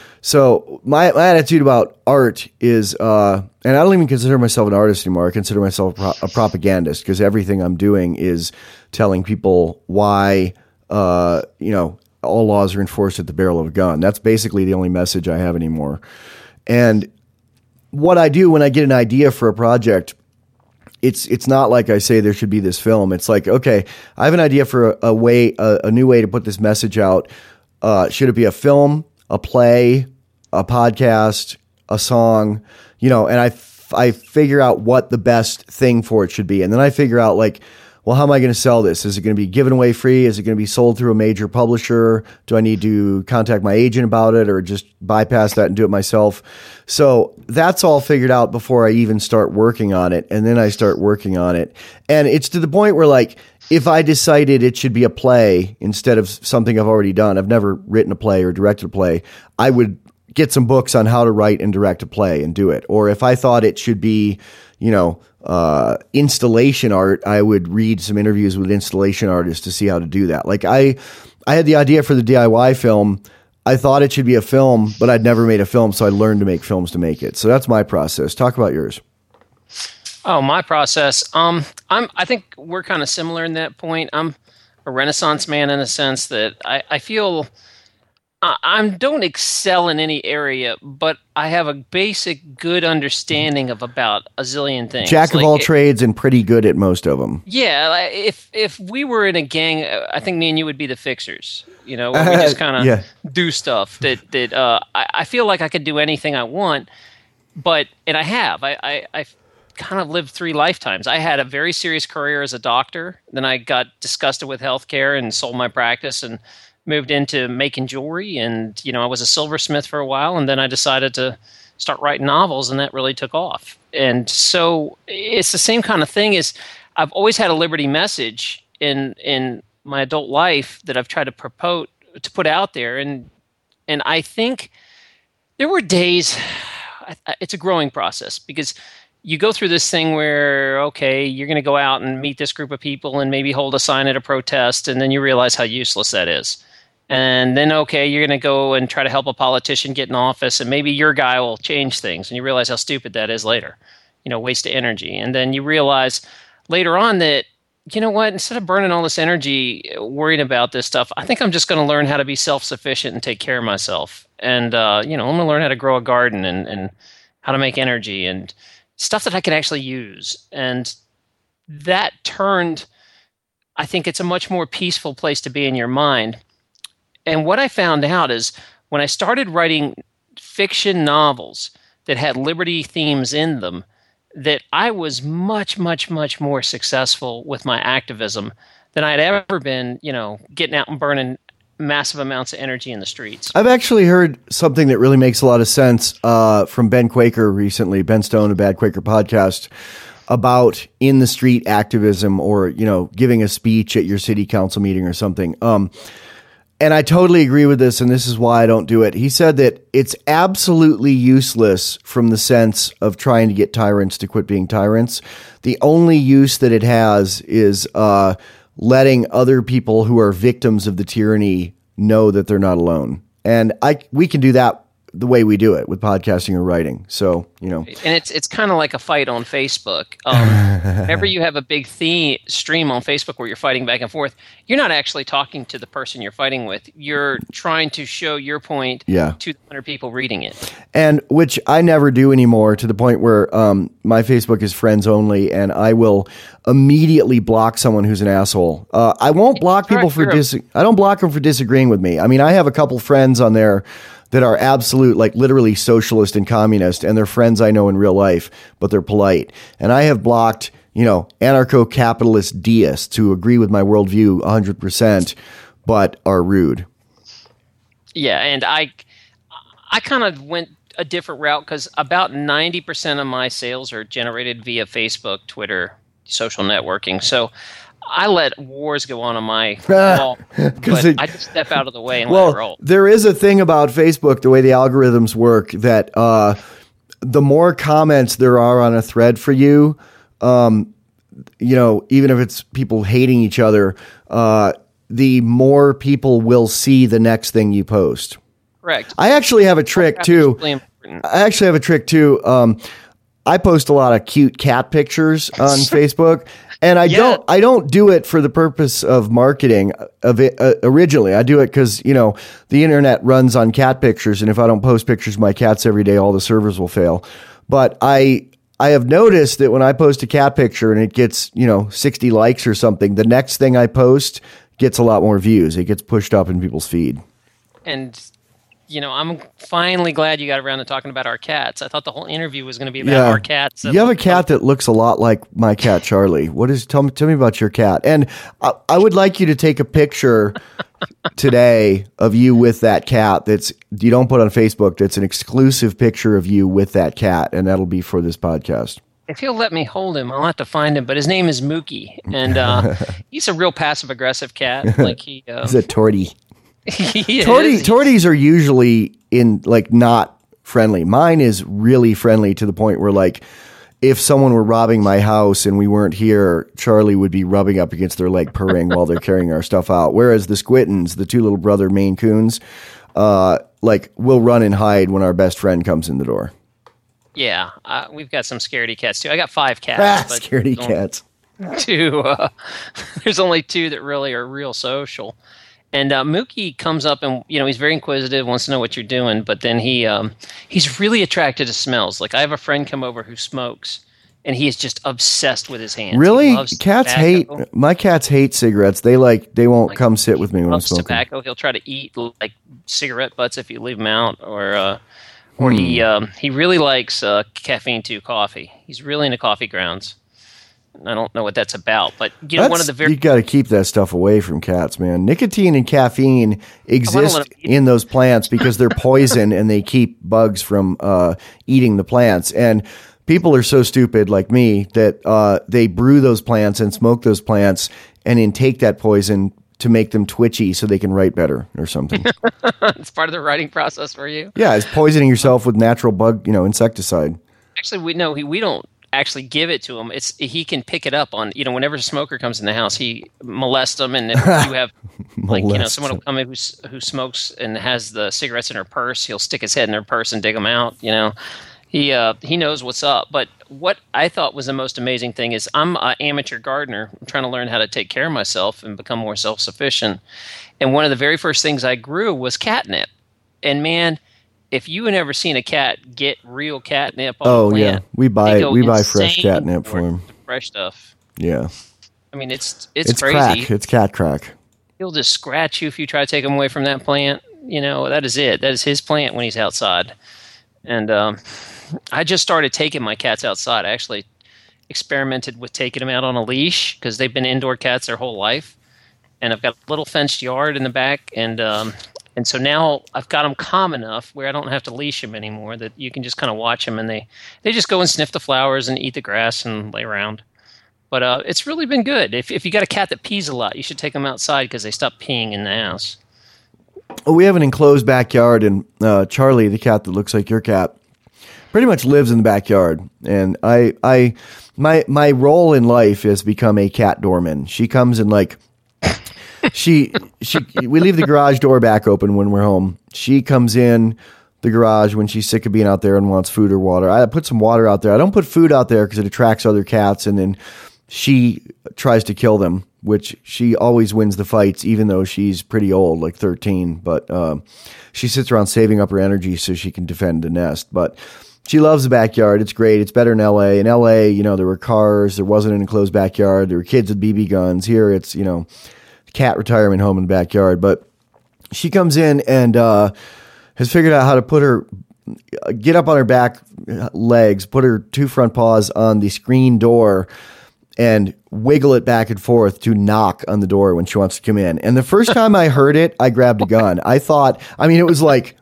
So my, my attitude about art is, uh, and I don't even consider myself an artist anymore. I consider myself a, pro- a propagandist because everything I'm doing is telling people why, uh, you know, all laws are enforced at the barrel of a gun. That's basically the only message I have anymore. And what I do when I get an idea for a project, it's it's not like I say there should be this film. It's like, okay, I have an idea for a, a way, a, a new way to put this message out. uh, should it be a film, a play, a podcast, a song, you know, and I, f- I figure out what the best thing for it should be. And then I figure out like, well, how am I going to sell this? Is it going to be given away free? Is it going to be sold through a major publisher? Do I need to contact my agent about it or just bypass that and do it myself? So that's all figured out before I even start working on it. And then I start working on it. And it's to the point where like, if I decided it should be a play instead of something I've already done, I've never written a play or directed a play, I would get some books on how to write and direct a play and do it. Or if I thought it should be, you know, uh, installation art, I would read some interviews with installation artists to see how to do that. Like I, I had the idea for the D I Y film. I thought it should be a film, but I'd never made a film. So I learned to make films to make it. So that's my process. Talk about yours. Oh, my process. Um, I'm, I think we're kind of similar in that point. I'm a Renaissance man in a sense that I, I feel I don't excel in any area, but I have a basic good understanding of about a zillion things. Jack of like, all it, trades and pretty good at most of them. Yeah, if if we were in a gang, I think me and you would be the fixers. You know, where we just kind of yeah. do stuff that that uh, I, I feel like I could do anything I want, but and I have. I I I've kind of lived three lifetimes. I had a very serious career as a doctor. Then I got disgusted with healthcare and sold my practice and moved into making jewelry, and you know I was a silversmith for a while, and then I decided to start writing novels, and that really took off. And so it's the same kind of thing. Is I've always had a liberty message in in my adult life that I've tried to propose to put out there, and and I think there were days. It's a growing process because you go through this thing where, okay, you're going to go out and meet this group of people and maybe hold a sign at a protest, and then you realize how useless that is. And then, okay, you're going to go and try to help a politician get in office, and maybe your guy will change things, and you realize how stupid that is later. You know, waste of energy. And then you realize later on that, you know what, instead of burning all this energy worrying about this stuff, I think I'm just going to learn how to be self-sufficient and take care of myself. And, uh, you know, I'm going to learn how to grow a garden and, and how to make energy and stuff that I can actually use. And that turned, I think it's a much more peaceful place to be in your mind. And what I found out is when I started writing fiction novels that had liberty themes in them, that I was much, much, much more successful with my activism than I had ever been, you know, getting out and burning massive amounts of energy in the streets. I've actually heard something that really makes a lot of sense uh, from Ben Quaker recently, Ben Stone, a Bad Quaker podcast, about in the street activism or, you know, giving a speech at your city council meeting or something. Um, and I totally agree with this, and this is why I don't do it. He said that it's absolutely useless from the sense of trying to get tyrants to quit being tyrants. The only use that it has is uh, letting other people who are victims of the tyranny know that they're not alone. And I we can do that the way we do it with podcasting or writing. So, you know. And it's it's kind of like a fight on Facebook. Um, whenever you have a big theme stream on Facebook where you're fighting back and forth, you're not actually talking to the person you're fighting with. You're trying to show your point yeah. to the one hundred people reading it. And which I never do anymore, to the point where um, my Facebook is friends only, and I will immediately block someone who's an asshole. Uh, I won't block people for dis- I don't block them for disagreeing with me. I mean, I have a couple friends on there that are absolute, like literally socialist and communist, and they're friends I know in real life, but they're polite. And I have blocked, you know, anarcho-capitalist deists who agree with my worldview one hundred percent, but are rude. Yeah, and I, I kind of went a different route because about ninety percent of my sales are generated via Facebook, Twitter, social networking. So I let wars go on on my wall, but it, I just step out of the way and well, let it roll. There is a thing about Facebook, the way the algorithms work, that uh, the more comments there are on a thread for you, um, you know, even if it's people hating each other, uh, the more people will see the next thing you post. Correct. I actually have a trick too. Really I actually have a trick too. Um, I post a lot of cute cat pictures on Facebook, and I yeah. don't. I don't do it for the purpose of marketing. Of it uh, originally, I do it because you know the internet runs on cat pictures, and if I don't post pictures of my cats every day, all the servers will fail. But I I have noticed that when I post a cat picture and it gets you know sixty likes or something, the next thing I post gets a lot more views. It gets pushed up in people's feed. and you know, I'm finally glad you got around to talking about our cats. I thought the whole interview was going to be about Yeah. our cats. You have a cat that looks a lot like my cat, Charlie. What is? Tell me, tell me about your cat. And I, I would like you to take a picture today of you with that cat. That's you don't put on Facebook. That's an exclusive picture of you with that cat, and that'll be for this podcast. If he'll let me hold him, I'll have to find him. But his name is Mookie, and uh, he's a real passive aggressive cat. Like he, uh, He's a tortie. he Tortie, is. torties are usually in like not friendly. Mine is really friendly to the point where like if someone were robbing my house and we weren't here, Charlie would be rubbing up against their leg purring while they're carrying our stuff out. Whereas the Squittons, the two little brother Maine Coons, uh, like will run and hide when our best friend comes in the door. Yeah, uh, we've got some scaredy cats too. I got five Ah, cats. but scaredy only cats. Two. Uh, there's only two that really are real social. And uh, Mookie comes up and, you know, he's very inquisitive, wants to know what you're doing, but then he um, he's really attracted to smells. Like I have a friend come over who smokes, and he is just obsessed with his hands. He Really? loves Cats tobacco. hate my cats hate cigarettes. They like they won't Like, come sit with me when I'm Loves smoking. tobacco. He'll try to eat like cigarette butts if you leave them out, or uh, or he Hmm. um, he really likes uh, caffeine too coffee. He's really into coffee grounds. I don't know what that's about, but you know, one of the very you got to keep that stuff away from cats, man. Nicotine and caffeine exist let 'em eat in those plants because they're poison and they keep bugs from uh, eating the plants. And people are so stupid, like me, that uh, they brew those plants and smoke those plants and then take that poison to make them twitchy so they can write better or something. it's part of the writing process for you. Yeah, it's poisoning yourself with natural bug, you know, insecticide. Actually, we no, he, we don't actually give it to him. It's he can pick it up on, you know, whenever a smoker comes in the house, he molests them, and if you have like you know Molest someone will them. come in who's, who smokes and has the cigarettes in her purse, he'll stick his head in their purse and dig them out. You know, he uh, he knows what's up. But what I thought was the most amazing thing is I'm an amateur gardener. I'm trying to learn how to take care of myself and become more self sufficient. And one of the very first things I grew was catnip. And man, if you had ever seen a cat get real catnip on Oh a yeah, plant, we they buy go we buy fresh insane catnip for it. him. Fresh stuff. Yeah, I mean, it's it's, it's crazy. crack. It's cat crack. He'll just scratch you if you try to take him away from that plant. You know, that is it. That is his plant when he's outside. And um, I just started taking my cats outside. I actually experimented with taking them out on a leash because they've been indoor cats their whole life. And I've got a little fenced yard in the back, and um, and so now I've got them calm enough where I don't have to leash them anymore. That you can just kind of watch them, and they they just go and sniff the flowers and eat the grass and lay around. But uh, it's really been good. If if you got a cat that pees a lot, you should take them outside because they stop peeing in the house. Well, we have an enclosed backyard, and uh, Charlie, the cat that looks like your cat, pretty much lives in the backyard. And I, I, my my role in life has become a cat doorman. She comes and like, she she we leave the garage door back open when we're home. She comes in the garage when she's sick of being out there and wants food or water. I put some water out there. I don't put food out there because it attracts other cats, and then she tries to kill them, which she always wins the fights, even though she's pretty old, like thirteen. But um, she sits around saving up her energy so she can defend the nest. But she loves the backyard. It's great. It's better in L A. In L A, you know, there were cars. There wasn't an enclosed backyard. There were kids with B B guns. Here, it's, you know, cat retirement home in the backyard. But she comes in and uh, has figured out how to put her, get up on her back legs, put her two front paws on the screen door, and wiggle it back and forth to knock on the door when she wants to come in. And the first time I heard it, I grabbed a gun. I thought, I mean, it was like,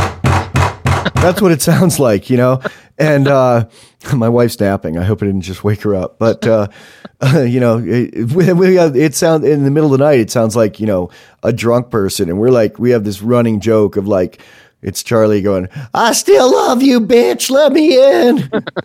that's what it sounds like, you know? And uh, my wife's napping. I hope I didn't just wake her up. But, uh, uh, you know, it, we, we have, it sounds in the middle of the night, it sounds like, you know, a drunk person. And we're like, we have this running joke of like, it's Charlie going, I still love you, bitch. Let me in.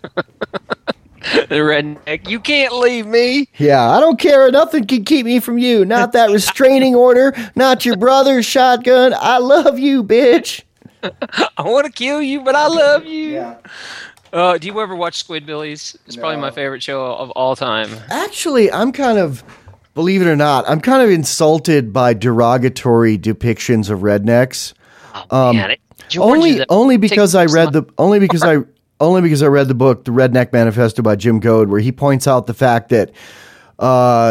The redneck, you can't leave me. Yeah, I don't care. Nothing can keep me from you. Not that restraining order. Not your brother's shotgun. I love you, bitch. I want to kill you, but I love you. Yeah. Uh, do you ever watch Squidbillies? It's probably my favorite show of all time. Actually, I'm kind of, believe it or not, I'm kind of insulted by derogatory depictions of rednecks. Oh, Um, man. George only, is a- only because I takes- read the, only because I, only because I read the book, The Redneck Manifesto by Jim Code, where he points out the fact that, uh,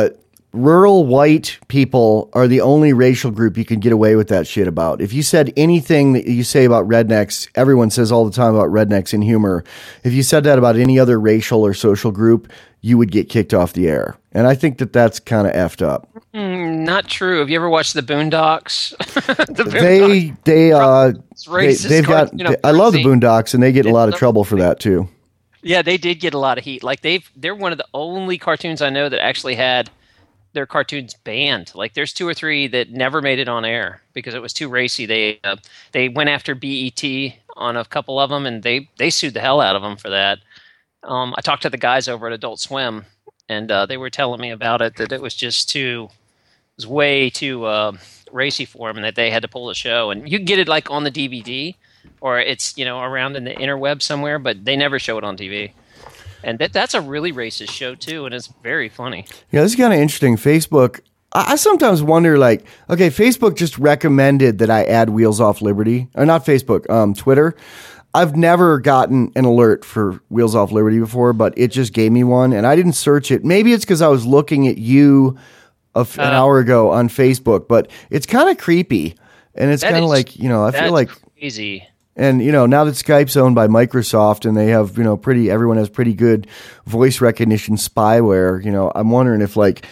rural white people are the only racial group you can get away with that shit about. If you said anything that you say about rednecks, everyone says all the time about rednecks in humor. If you said that about any other racial or social group, you would get kicked off the air. And I think that that's kind of effed up. Mm, not true. Have you ever watched the Boondocks? the they, Boondocks. they, uh, they, they've got, cartoon, you know, they, I love the Boondocks, and they get in a lot of trouble for that too. Yeah, they did get a lot of heat. Like they've, they're one of the only cartoons I know that actually had their cartoons banned. Like there's two or three that never made it on air because it was too racy. They uh, they went after B E T on a couple of them, and they they sued the hell out of them for that. Um, I talked to the guys over at Adult Swim, and uh, they were telling me about it, that it was just too, it was way too uh, racy for them, and that they had to pull the show. And you can get it like on the D V D, or it's, you know, around in the interweb somewhere, but they never show it on T V. And that that's a really racist show too, and it's very funny. Yeah, this is kind of interesting. Facebook, I, I sometimes wonder, like, okay, Facebook just recommended that I add Wheels Off Liberty, or not Facebook, um, Twitter. I've never gotten an alert for Wheels Off Liberty before, but it just gave me one, and I didn't search it. Maybe it's because I was looking at you a f- uh, an hour ago on Facebook, but it's kind of creepy, and it's kind of like, you know, I feel like crazy. And, you know, now that Skype's owned by Microsoft and they have, you know, pretty, everyone has pretty good voice recognition spyware, you know, I'm wondering if, like,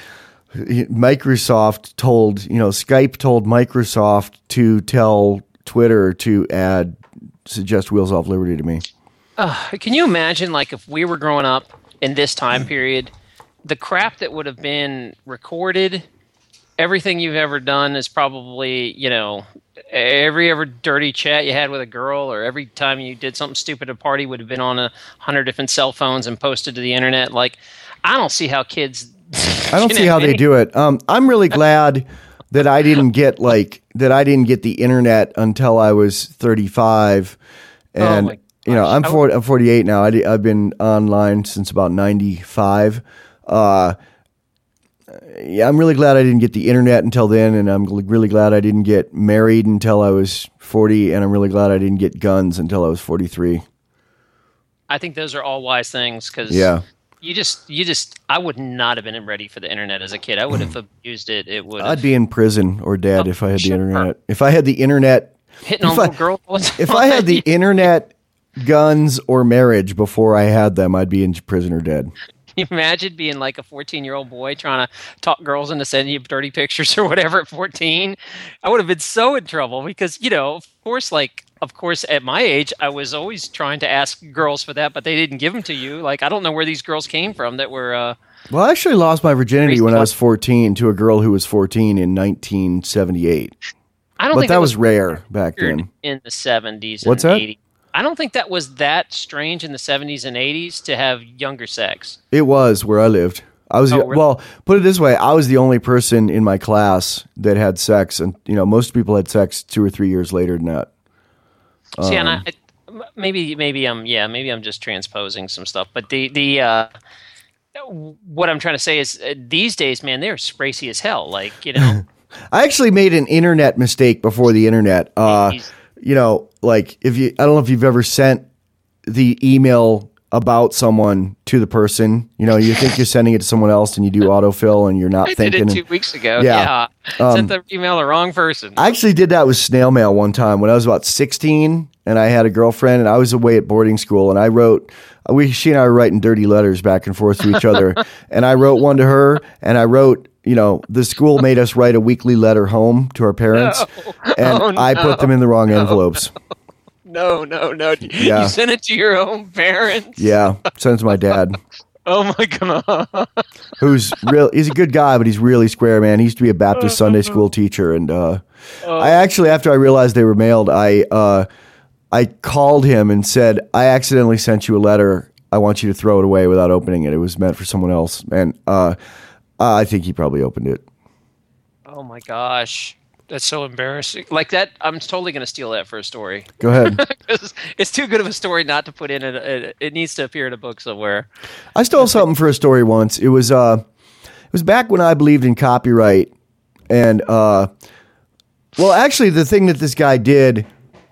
Microsoft told, you know, Skype told Microsoft to tell Twitter to add, suggest Wheels Off Liberty to me. Uh, can you imagine, like, if we were growing up in this time period, the crap that would have been recorded, everything you've ever done is probably, you know, every ever dirty chat you had with a girl, or every time you did something stupid at a party, would have been on a hundred different cell phones and posted to the internet. Like, I don't see how kids. I don't see how they do it. Um, I'm really glad that I didn't get like that. I didn't get the internet until I was thirty-five, and oh you know, I'm forty, I'm forty-eight now. I, I've been online since about ninety-five. Uh, Yeah, I'm really glad I didn't get the internet until then, and I'm really glad I didn't get married until I was forty, and I'm really glad I didn't get guns until I was forty-three. I think those are all wise things, because yeah. you just, you just, I would not have been ready for the internet as a kid. I would have abused it. It would. I'd be in prison or dead oh, if I had sure. the internet. If I had the internet, hitting on I, little girls. If I had the internet, guns, or marriage before I had them, I'd be in prison or dead. Can you imagine being like a fourteen-year-old boy trying to talk girls into sending you dirty pictures or whatever at fourteen? I would have been so in trouble because, you know, of course, like, of course, at my age, I was always trying to ask girls for that, but they didn't give them to you. Like, I don't know where these girls came from that were... Uh, well, I actually lost my virginity when I was fourteen to a girl who was fourteen in nineteen seventy-eight. I don't but think that, that was, was rare back then. In the seventies What's and that? eighties. I don't think that was that strange in the seventies and eighties to have younger sex. It was where I lived. I was Oh, really? Well, put it this way, I was the only person in my class that had sex, and you know, most people had sex two or three years later than that. See, Um, and I, I- maybe maybe I'm yeah maybe I'm just transposing some stuff, but the the uh, what I'm trying to say is uh, these days, man, they're spacey as hell. Like, you know, I actually made an internet mistake before the internet. Uh, He's- you know, like if you, I don't know if you've ever sent the email about someone to the person. You know, you think you're sending it to someone else, and you do autofill, and you're not I thinking. did it two weeks ago. Yeah. Yeah, Um, sent the email the wrong person. I actually did that with snail mail one time when I was about sixteen, and I had a girlfriend, and I was away at boarding school, and I wrote, we, she and I were writing dirty letters back and forth to each other, and I wrote one to her, and I wrote, you know, the school made us write a weekly letter home to our parents, No. and Oh, I no. put them in the wrong envelopes. No, no, no. Yeah. You sent it to your own parents. Yeah, sent it to my dad, Oh my god. who's real. He's a good guy, but he's really square, man. He used to be a Baptist Sunday school teacher, and uh, I actually, after I realized they were mailed, I uh, I called him and said, I accidentally sent you a letter. I want you to throw it away without opening it. It was meant for someone else, and uh, I think he probably opened it. Oh my gosh. That's so embarrassing. Like that, I'm totally going to steal that for a story. Go ahead. 'Cause it's too good of a story not to put in it. It, it needs to appear in a book somewhere. I stole something for a story once. It was uh, it was back when I believed in copyright, and uh, well, actually, the thing that this guy did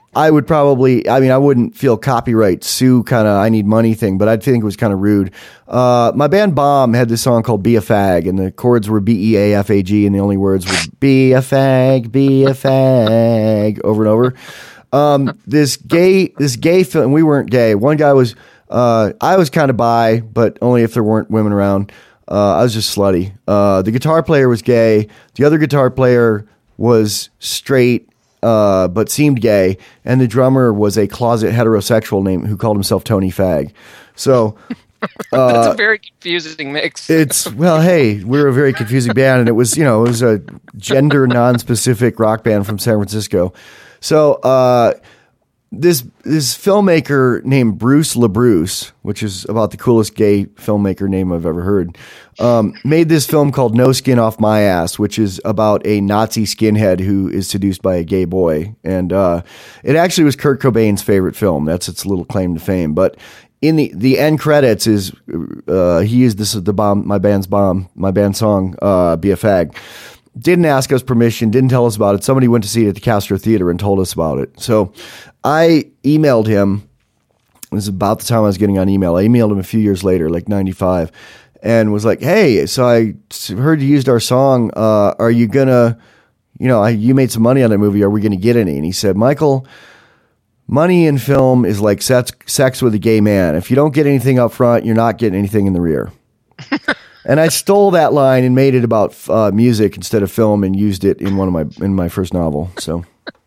I would probably, I mean, I wouldn't feel copyright sue kind of I need money thing, but I think it was kind of rude. Uh, my band Bomb had this song called Be a Fag, and the chords were B E A F A G, and the only words were be a fag, be a fag, over and over. Um, this gay, this gay film, we weren't gay. One guy was, uh, I was kind of bi, but only if there weren't women around. Uh, I was just slutty. Uh, the guitar player was gay. The other guitar player was straight, uh, but seemed gay, and the drummer was a closet heterosexual name who called himself Tony Fag. So uh, that's a very confusing mix. It's well, hey, we're a very confusing band, and it was you know it was a gender non-specific rock band from San Francisco. So uh, this this filmmaker named Bruce LaBruce, which is about the coolest gay filmmaker name I've ever heard, um, made this film called No Skin Off My Ass, which is about a Nazi skinhead who is seduced by a gay boy. And uh, it actually was Kurt Cobain's favorite film. That's its little claim to fame. But in the, the end credits is uh, he used this the bomb my band's bomb my band song uh, Be a Fag. Didn't ask us permission, didn't tell us about it. Somebody went to see it at the Castro Theater and told us about it. So I emailed him. It was about the time I was getting on email. I emailed him a few years later, like ninety-five, and was like, hey, so I heard you used our song. Uh, are you going to, you know, I, you made some money on that movie. Are we going to get any? And he said, Michael, money in film is like sex, sex with a gay man. If you don't get anything up front, you're not getting anything in the rear. And I stole that line and made it about uh, music instead of film, and used it in one of my in my first novel. So,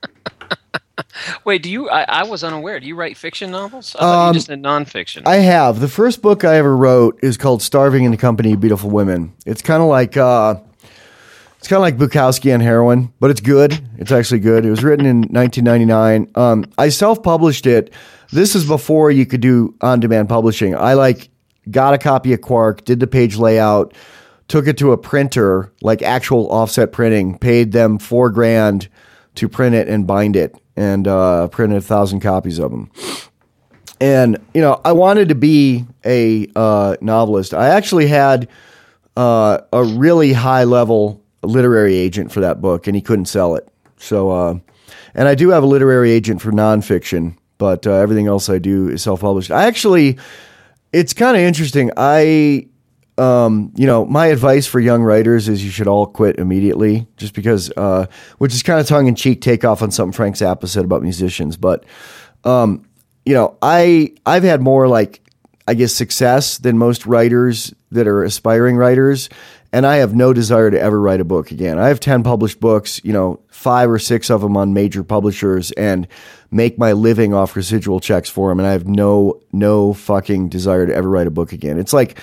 wait, do you? I, I was unaware. Do you write fiction novels? I thought um, you just did nonfiction. I have. The first book I ever wrote is called "Starving in the Company of Beautiful Women." It's kind of like uh, it's kind of like Bukowski on heroin, but it's good. It's actually good. It was written in nineteen ninety-nine. Um, I self-published it. This is before you could do on-demand publishing. I like. Got a copy of Quark, did the page layout, took it to a printer, like actual offset printing, paid them four grand to print it and bind it, and uh, printed a thousand copies of them. And, you know, I wanted to be a uh, novelist. I actually had uh, a really high-level literary agent for that book, and he couldn't sell it. So, uh, and I do have a literary agent for nonfiction, but uh, everything else I do is self-published. I actually... It's kind of interesting. I, um, you know, my advice for young writers is you should all quit immediately, just because, uh, which is kind of tongue in cheek, take off on something Frank Zappa said about musicians. But, um, you know, I, I've had more like, I guess, success than most writers that are aspiring writers. And I have no desire to ever write a book again. I have ten published books, you know, five or six of them on major publishers, and make my living off residual checks for them. And I have no, no fucking desire to ever write a book again. It's like,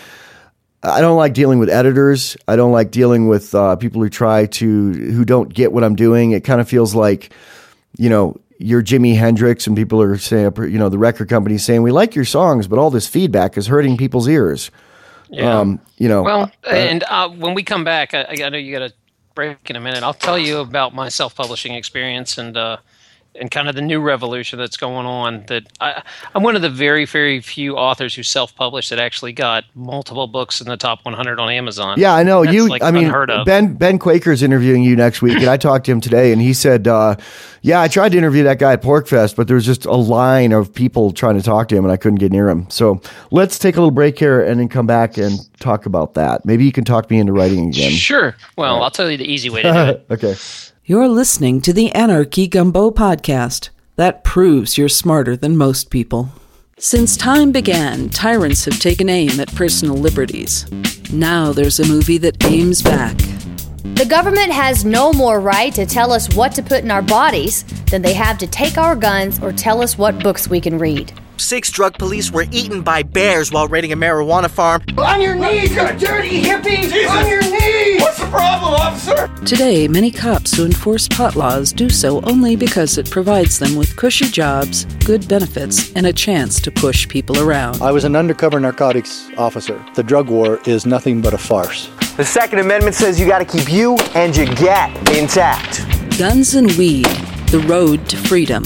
I don't like dealing with editors. I don't like dealing with uh, people who try to, who don't get what I'm doing. It kind of feels like, you know, you're Jimi Hendrix and people are saying, you know, the record company's saying, we like your songs, but all this feedback is hurting people's ears. Yeah. Um, you know, well, uh, and uh, when we come back, I, I know you got to break in a minute. I'll tell you about my self-publishing experience and uh, and kind of the new revolution that's going on. That I, I'm one of the very, very few authors who self-published that actually got multiple books in the top one hundred on Amazon. Yeah, I know. That's you. like I mean, unheard of. Ben Ben Quaker's interviewing you next week, and I talked to him today, and he said, uh, "Yeah, I tried to interview that guy at PorkFest, but there was just a line of people trying to talk to him, and I couldn't get near him." So let's take a little break here, and then come back and talk about that. Maybe you can talk me into writing again. Sure. Well, right. I'll tell you the easy way to do it. Okay. You're listening to the Anarchy Gumbo podcast. That proves you're smarter than most people. Since time began, tyrants have taken aim at personal liberties. Now there's a movie that aims back. The government has no more right to tell us what to put in our bodies than they have to take our guns or tell us what books we can read. Six drug police were eaten by bears while raiding a marijuana farm. On your knees, you dirty hippie! Jesus. On your knees! What's the problem, officer? Today, many cops who enforce pot laws do so only because it provides them with cushy jobs, good benefits, and a chance to push people around. I was an undercover narcotics officer. The drug war is nothing but a farce. The Second Amendment says you gotta keep you and your gat intact. Guns and Weed, The Road to Freedom.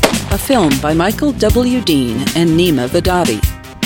A film by Michael W. Dean and Nima Vadadi.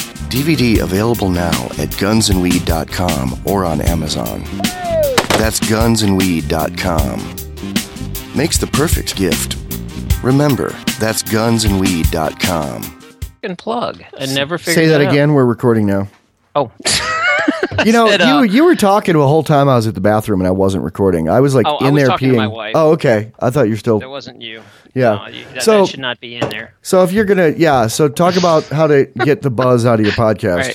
D V D available now at guns and weed dot com or on Amazon. That's guns and weed dot com. Makes the perfect gift. Remember, that's guns and weed dot com. And plug. I never figured Say that, that out. again. We're recording now. Oh. You know, Said, you uh, you were talking the whole time I was at the bathroom and I wasn't recording. I was like Oh, I in was there talking to peeing. my wife. Oh, okay. I thought you were still. That wasn't you. Yeah. No, you, that, So- that should not be in there. So if you're gonna, yeah. So talk about how to get the buzz out of your podcast. Right.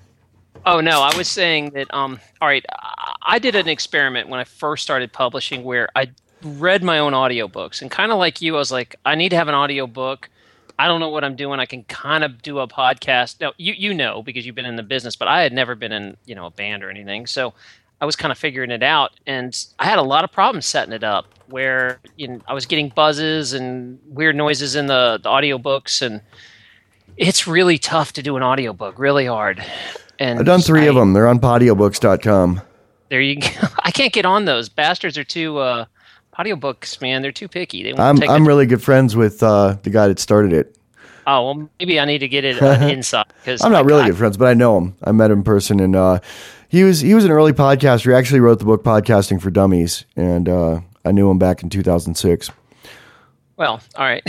Oh no, I was saying that. Um, all right, I- I did an experiment when I first started publishing where I read my own audiobooks, and kind of like you, I was like, I need to have an audiobook. I don't know what I'm doing. I can kind of do a podcast. Now, you you know because you've been in the business, but I had never been in you know a band or anything, so I was kind of figuring it out, and I had a lot of problems setting it up. Where you know, I was getting buzzes and weird noises in the, the audiobooks, and it's really tough to do an audiobook, really hard. And I've done three I, of them. They're on audiobooks dot com. There you go. I can't get on those. Bastards are too uh, audiobooks, man. They're too picky. They won't I'm take I'm the- really good friends with uh, the guy that started it. Oh well, maybe I need to get it uh, inside because I'm not really good friends, but I know him. I met him in person, and uh, he was he was an early podcaster. He actually wrote the book Podcasting for Dummies, and uh, I knew him back in two thousand six. Well, all right.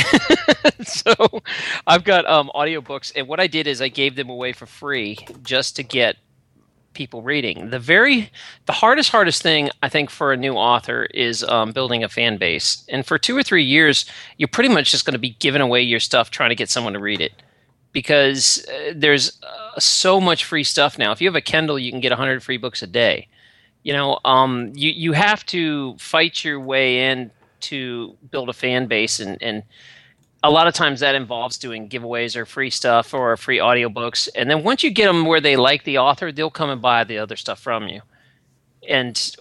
So I've got um, audiobooks, and what I did is I gave them away for free just to get people reading. The very, the hardest, hardest thing I think for a new author is um, building a fan base. And for two or three years, you're pretty much just going to be giving away your stuff trying to get someone to read it. Because uh, there's uh, so much free stuff now. If you have a Kindle, you can get one hundred free books a day. You know, um, you, you have to fight your way in to build a fan base, and, and a lot of times that involves doing giveaways or free stuff or free audiobooks. And then once you get them where they like the author, they'll come and buy the other stuff from you. And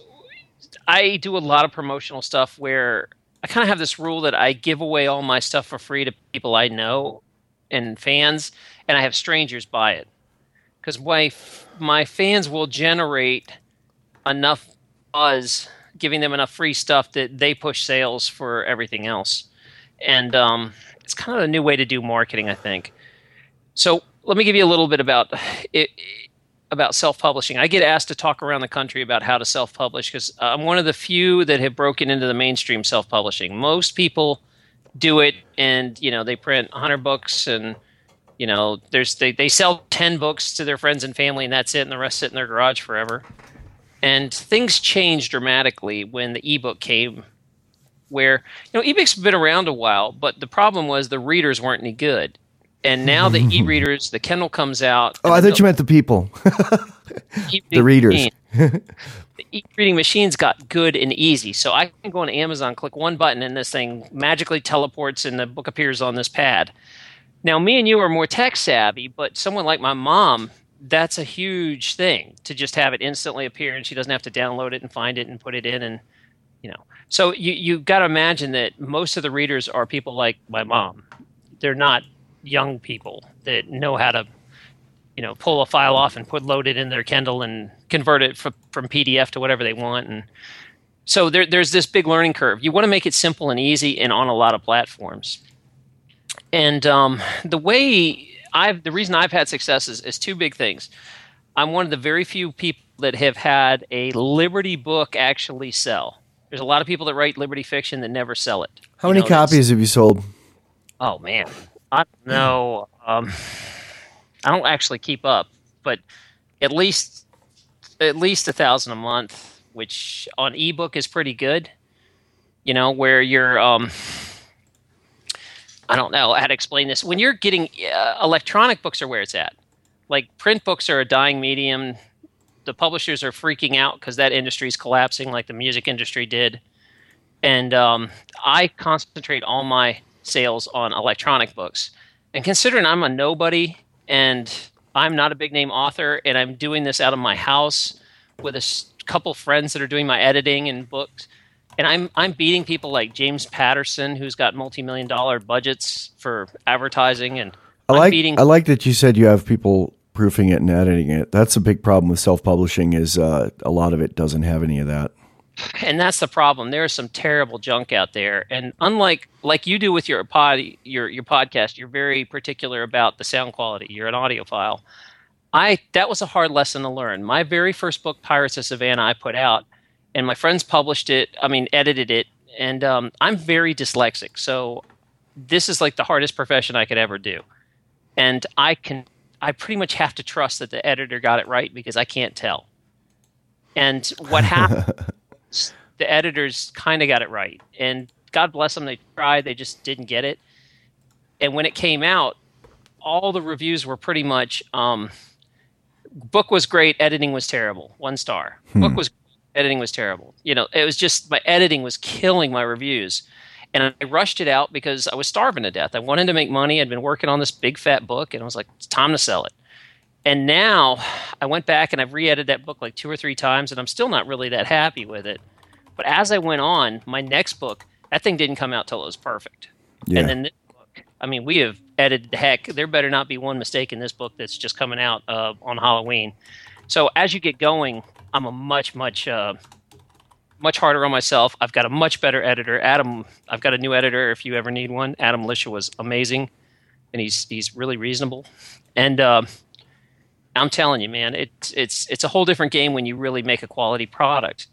I do a lot of promotional stuff where I kind of have this rule that I give away all my stuff for free to people I know and fans, and I have strangers buy it. Because my, my fans will generate enough buzz, giving them enough free stuff that they push sales for everything else. And um, it's kind of a new way to do marketing, I think. So let me give you a little bit about it, about self-publishing. I get asked to talk around the country about how to self-publish because I'm one of the few that have broken into the mainstream self-publishing. Most people do it, and you know they print one hundred books, and you know there's they, they sell ten books to their friends and family, and that's it, and the rest sit in their garage forever. And things changed dramatically when the ebook came, where, you know, ebooks have been around a while, but the problem was the readers weren't any good. And now the e-readers, the Kindle comes out. Oh, I thought you meant the people. The readers. The e-reading machines got good and easy. So I can go on Amazon, click one button, and this thing magically teleports and the book appears on this pad. Now, me and you are more tech savvy, but someone like my mom, that's a huge thing to just have it instantly appear, and she doesn't have to download it and find it and put it in, and you know. So you you've got to imagine that most of the readers are people like my mom. They're not young people that know how to, you know, pull a file off and put load it in their Kindle and convert it from, from P D F to whatever they want. And so there, there's this big learning curve. You want to make it simple and easy and on a lot of platforms. And um, the way I've, the reason I've had success is, is two big things. I'm one of the very few people that have had a Liberty book actually sell. There's a lot of people that write Liberty fiction that never sell it. How You many know, that's- copies have you sold? Oh man, I don't know. Um, I don't actually keep up, but at least at least a thousand a month, which on ebook is pretty good. You know, where you're. Um, I don't know how to explain this. When you're getting uh, electronic books are where it's at. Like print books are a dying medium. The publishers are freaking out because that industry is collapsing, like the music industry did. And um, I concentrate all my sales on electronic books. And considering I'm a nobody and I'm not a big name author and I'm doing this out of my house with a s- couple friends that are doing my editing and books, and I'm I'm beating people like James Patterson, who's got multi-million dollar budgets for advertising, and I I'm like beating I like that you said you have people proofing it and editing it. That's a big problem with self-publishing is uh, a lot of it doesn't have any of that. And that's the problem. There's some terrible junk out there. And unlike like you do with your pod, your your podcast, you're very particular about the sound quality. You're an audiophile. I that was a hard lesson to learn. My very first book, Pirates of Savannah, I put out, and my friends published it. I mean, edited it. And um, I'm very dyslexic, so this is like the hardest profession I could ever do. And I can, I pretty much have to trust that the editor got it right because I can't tell. And what happened, the editors kind of got it right. And God bless them, they tried, they just didn't get it. And when it came out, all the reviews were pretty much, um, book was great, editing was terrible, one star. Hmm. Book was editing was terrible. You know, it was just, my editing was killing my reviews. And I rushed it out because I was starving to death. I wanted to make money. I'd been working on this big fat book, and I was like, it's time to sell it. And now I went back and I've re-edited that book like two or three times, and I'm still not really that happy with it. But as I went on, my next book, that thing didn't come out till it was perfect. Yeah. And then this book, I mean, we have edited the heck. There better not be one mistake in this book that's just coming out uh, on Halloween. So as you get going, I'm a much, much, uh, much harder on myself. I've got a much better editor. Adam, I've got a new editor if you ever need one. Adam Lisha was amazing, and he's he's really reasonable. And uh, I'm telling you, man, it's it's it's a whole different game when you really make a quality product.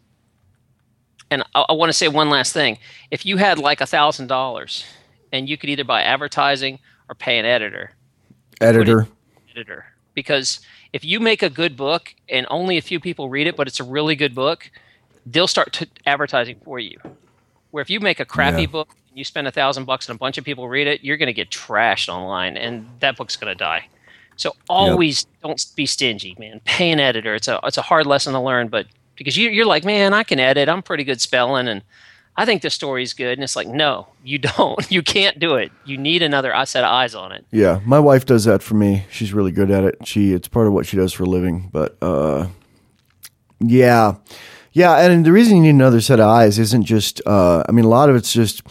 And I, I want to say one last thing. If you had like a thousand dollars and you could either buy advertising or pay an editor. Editor. Editor. Because if you make a good book and only a few people read it, but it's a really good book, they'll start t- advertising for you. Where if you make a crappy yeah. book and you spend a thousand bucks and a bunch of people read it, you're going to get trashed online, and that book's going to die. So always yep. don't be stingy, man. Pay an editor. It's a it's a hard lesson to learn, but because you, you're like, man, I can edit. I'm pretty good spelling, and I think the story's good. And it's like, no, you don't. You can't do it. You need another set of eyes on it. Yeah, my wife does that for me. She's really good at it. She it's part of what she does for a living. But uh, yeah, yeah. And the reason you need another set of eyes isn't just. Uh, I mean, a lot of it's just.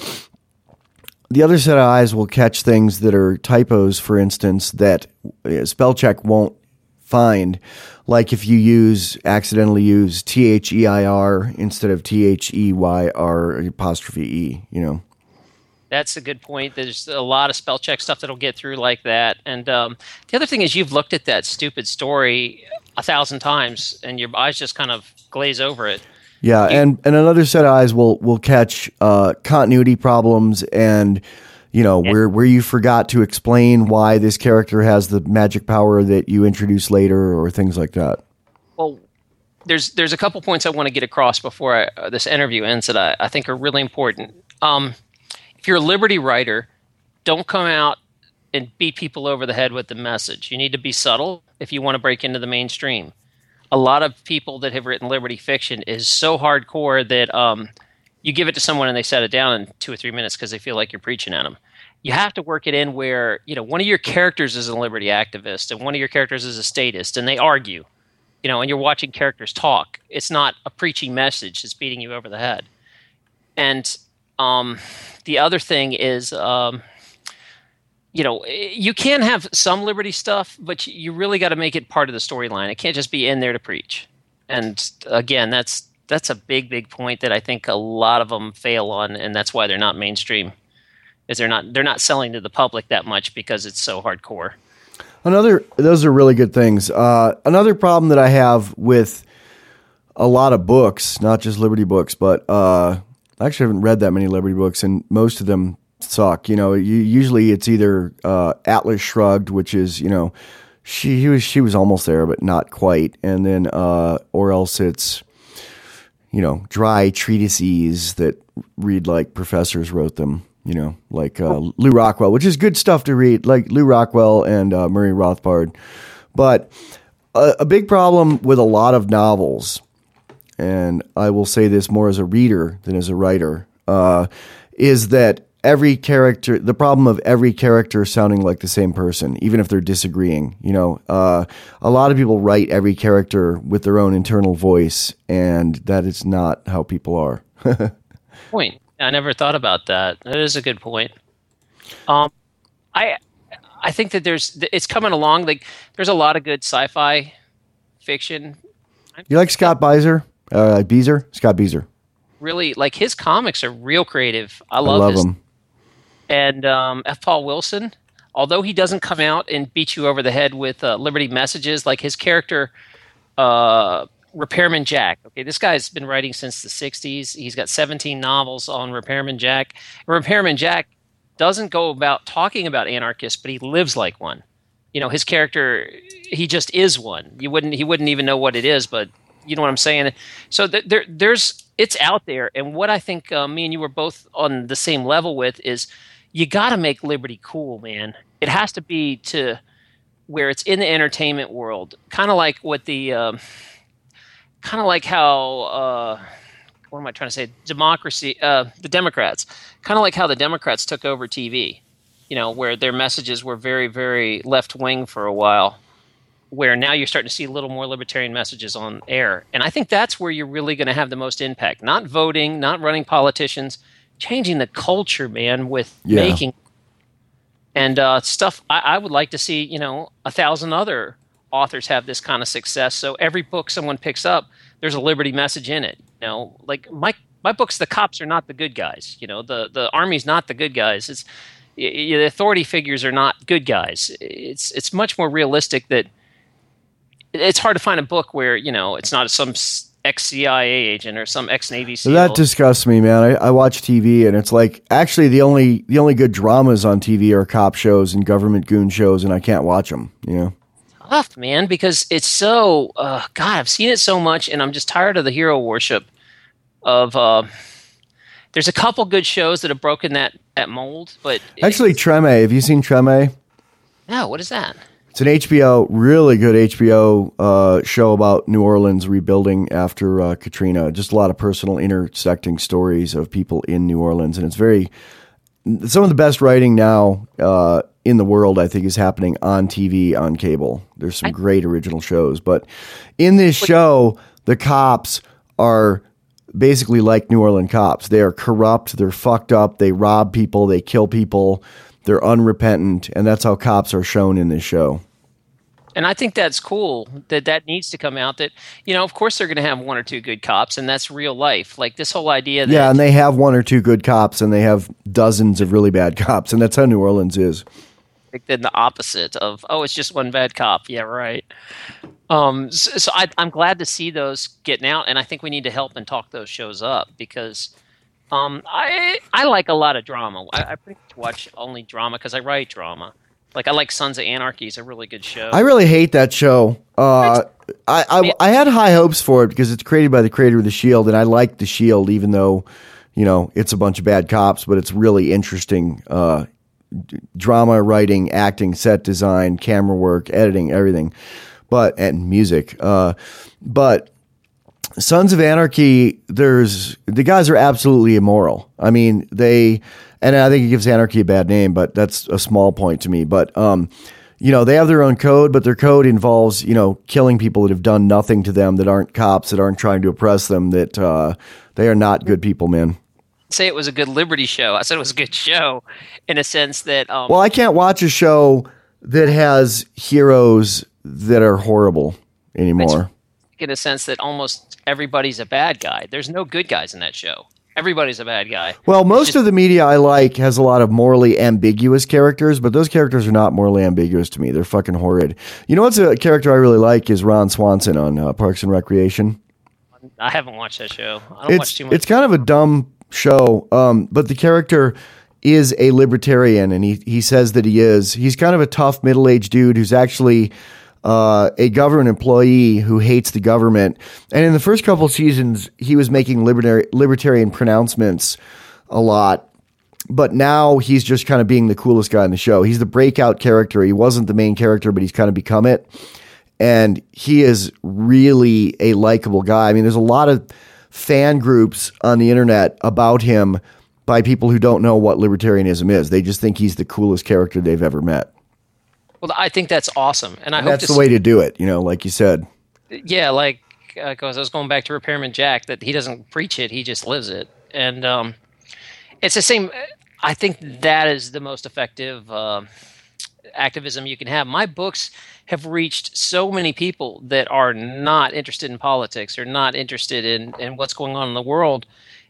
The other set of eyes will catch things that are typos, for instance, that spell check won't find. Like if you use accidentally use T H E I R instead of T H E Y R apostrophe E, you know. That's a good point. There's a lot of spell check stuff that'll get through like that. And um, the other thing is you've looked at that stupid story a thousand times and your eyes just kind of glaze over it. Yeah, and, and another set of eyes will will catch uh, continuity problems and, you know, yeah. where where you forgot to explain why this character has the magic power that you introduce later or things like that. Well, there's there's a couple points I want to get across before I, uh, this interview ends that I, I think are really important. Um, if you're a Liberty writer, don't come out and beat people over the head with the message. You need to be subtle if you want to break into the mainstream. A lot of people that have written Liberty fiction is so hardcore that um, you give it to someone and they set it down in two or three minutes because they feel like you're preaching at them. You have to work it in where, you know, one of your characters is a Liberty activist and one of your characters is a statist, and they argue, you know, and you're watching characters talk. It's not a preaching message that's beating you over the head. And um, the other thing is, um, you know, you can have some Liberty stuff, but you really got to make it part of the storyline. It can't just be in there to preach. And again, that's that's a big, big point that I think a lot of them fail on, and that's why they're not mainstream. Is they're not they're not selling to the public that much because it's so hardcore. Another, those are really good things. Uh, another problem that I have with a lot of books, not just Liberty books, but uh, I actually haven't read that many Liberty books, and most of them suck. You know, you, usually it's either uh, Atlas Shrugged, which is, you know, she he was she was almost there, but not quite, and then uh, or else it's, you know, dry treatises that read like professors wrote them. You know, like uh, Lou Rockwell, which is good stuff to read, like Lou Rockwell and uh, Murray Rothbard. But a, a big problem with a lot of novels, and I will say this more as a reader than as a writer, uh, is that every character, the problem of every character sounding like the same person, even if they're disagreeing. You know, uh, a lot of people write every character with their own internal voice, and that is not how people are. Point. I never thought about that. That is a good point. Um, I I think that there's it's coming along. Like there's a lot of good sci-fi fiction. You like Scott Beiser? Uh, Beezer? Scott Beezer. Really, like his comics are real creative. I love, I love his, them. And um, F. Paul Wilson, although he doesn't come out and beat you over the head with uh, Liberty messages, like his character. Uh, Repairman Jack. Okay, this guy's been writing since the sixties. He's got seventeen novels on Repairman Jack. Repairman Jack doesn't go about talking about anarchists, but he lives like one. You know, his character, he just is one. You wouldn't, he wouldn't even know what it is, but you know what I'm saying? So th- there, there's, it's out there. And what I think uh, me and you were both on the same level with is you got to make liberty cool, man. It has to be to where it's in the entertainment world, kind of like what the, um, kind of like how, uh, what am I trying to say? Democracy, uh, the Democrats, kind of like how the Democrats took over T V, you know, where their messages were very, very left wing for a while, where now you're starting to see a little more libertarian messages on air. And I think that's where you're really going to have the most impact. Not voting, not running politicians, changing the culture, man, with Yeah. making and uh, stuff. I, I would like to see, you know, a thousand other authors have this kind of success. So every book someone picks up, there's a liberty message in it. You know, like my my books, the cops are not the good guys. You know, the the army's not the good guys. It's y- y- the authority figures are not good guys. It's it's much more realistic that it's hard to find a book where, you know, it's not some ex-C I A agent or some ex-Navy SEAL. That disgusts me, man. I, I watch T V, and it's like actually the only the only good dramas on T V are cop shows and government goon shows, and I can't watch them. You know, tough, man, because it's so uh, God. I've seen it so much, and I'm just tired of the hero worship. Of uh, there's a couple good shows that have broken that that mold, but actually, Treme. Have you seen Treme? No, what is that? It's an H B O, really good H B O uh, show about New Orleans rebuilding after uh, Katrina. Just a lot of personal intersecting stories of people in New Orleans. And it's very, some of the best writing now uh, in the world, I think, is happening on T V, on cable. There's some I, great original shows. But in this show, the cops are basically like New Orleans cops. They are corrupt, they're fucked up, they rob people, they kill people, they're unrepentant. And that's how cops are shown in this show. And I think that's cool that that needs to come out that, you know, of course they're going to have one or two good cops, and that's real life. Like this whole idea that. Yeah, and they have one or two good cops, and they have dozens of really bad cops, and that's how New Orleans is. Like then the opposite of, oh, it's just one bad cop. Yeah, right. Um, so so I, I'm glad to see those getting out, and I think we need to help and talk those shows up because um, I I like a lot of drama. I, I pretty much watch only drama because I write drama. Like I like Sons of Anarchy is a really good show. I really hate that show. Uh, I, I I had high hopes for it because it's created by the creator of The Shield, and I like The Shield, even though you know it's a bunch of bad cops, but it's really interesting. Uh, drama writing, acting, set design, camera work, editing, everything, but and music. Uh, but Sons of Anarchy, there's the guys are absolutely immoral. I mean, they. And I think it gives anarchy a bad name, but that's a small point to me. But, um, you know, they have their own code, but their code involves, you know, killing people that have done nothing to them, that aren't cops, that aren't trying to oppress them, that uh, they are not good people, man. Say it was a good liberty show. I said it was a good show in a sense that... Um, well, I can't watch a show that has heroes that are horrible anymore. In a sense that almost everybody's a bad guy. There's no good guys in that show. Everybody's a bad guy. Well, most just, of the media I like has a lot of morally ambiguous characters, but those characters are not morally ambiguous to me. They're fucking horrid. You know what's a character I really like is Ron Swanson on uh, Parks and Recreation. I haven't watched that show. I don't it's, watch too much. It's kind of a dumb show, um, but the character is a libertarian, and he, he says that he is. He's kind of a tough middle-aged dude who's actually... Uh, a government employee who hates the government. And in the first couple of seasons, he was making libertari- libertarian pronouncements a lot. But now he's just kind of being the coolest guy in the show. He's the breakout character. He wasn't the main character, but he's kind of become it. And he is really a likable guy. I mean, there's a lot of fan groups on the internet about him by people who don't know what libertarianism is. They just think he's the coolest character they've ever met. Well, I think that's awesome, and I and hope that's to the way to do it. You know, like you said. Yeah, like because uh, I was going back to Repairman Jack, that he doesn't preach it; he just lives it, and um, it's the same. I think that is the most effective uh, activism you can have. My books have reached so many people that are not interested in politics or not interested in in what's going on in the world,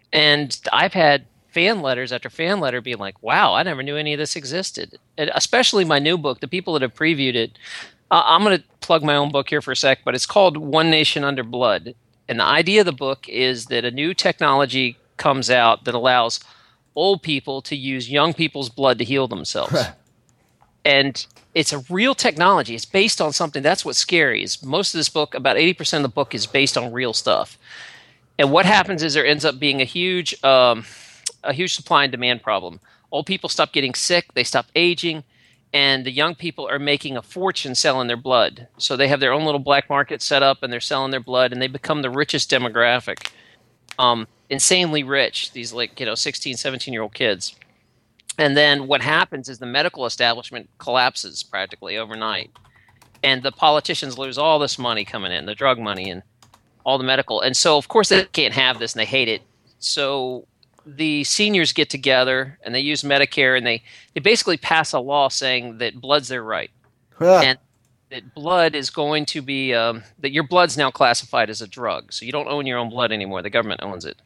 and I've had fan letters after fan letter being like, wow, I never knew any of this existed. And especially my new book, the people that have previewed it. Uh, I'm going to plug my own book here for a sec, but it's called One Nation Under Blood. And the idea of the book is that a new technology comes out that allows old people to use young people's blood to heal themselves. And it's a real technology. It's based on something. That's what's scary. Is most of this book, about eighty percent of the book is based on real stuff. And what happens is there ends up being a huge, um, a huge supply and demand problem. Old people stop getting sick. They stop aging. And the young people are making a fortune selling their blood. So they have their own little black market set up, and they're selling their blood, and they become the richest demographic. Um, insanely rich, these like, you know, sixteen, seventeen-year-old kids. And then what happens is the medical establishment collapses practically overnight. And the politicians lose all this money coming in, the drug money and all the medical. And so, of course, they can't have this, and they hate it. So the seniors get together, and they use Medicare, and they, they basically pass a law saying that blood's their right. And that blood is going to be um, – that your blood's now classified as a drug. So you don't own your own blood anymore. The government owns it.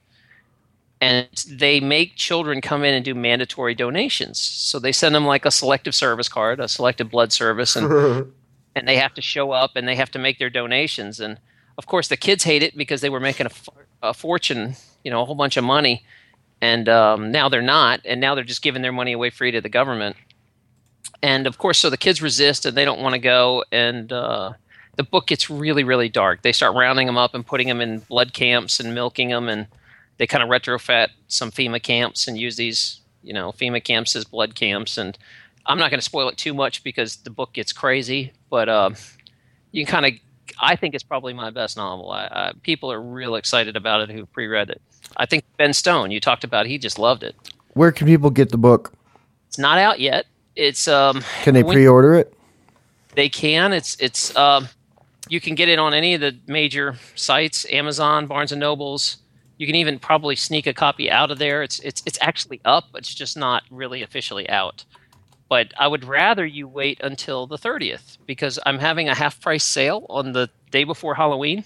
And they make children come in and do mandatory donations. So they send them like a selective service card, a selective blood service, and and they have to show up, and they have to make their donations. And, of course, the kids hate it because they were making a, a fortune, you know, a whole bunch of money. And um, now they're not, and now they're just giving their money away free to the government. And, of course, so the kids resist, and they don't want to go. And uh, the book gets really, really dark. They start rounding them up and putting them in blood camps and milking them, and they kind of retrofit some FEMA camps and use these, you know, FEMA camps as blood camps. And I'm not going to spoil it too much because the book gets crazy, but uh, you can kind of, I think it's probably my best novel. I, I, people are real excited about it who pre-read it. I think Ben Stone, you talked about, he just loved it. Where can people get the book? It's not out yet. It's um. Can they pre-order it? They can. It's it's um. You can get it on any of the major sites: Amazon, Barnes and Nobles. You can even probably sneak a copy out of there. It's it's it's actually up. It's just not really officially out. But I would rather you wait until the thirtieth because I'm having a half price sale on the day before Halloween.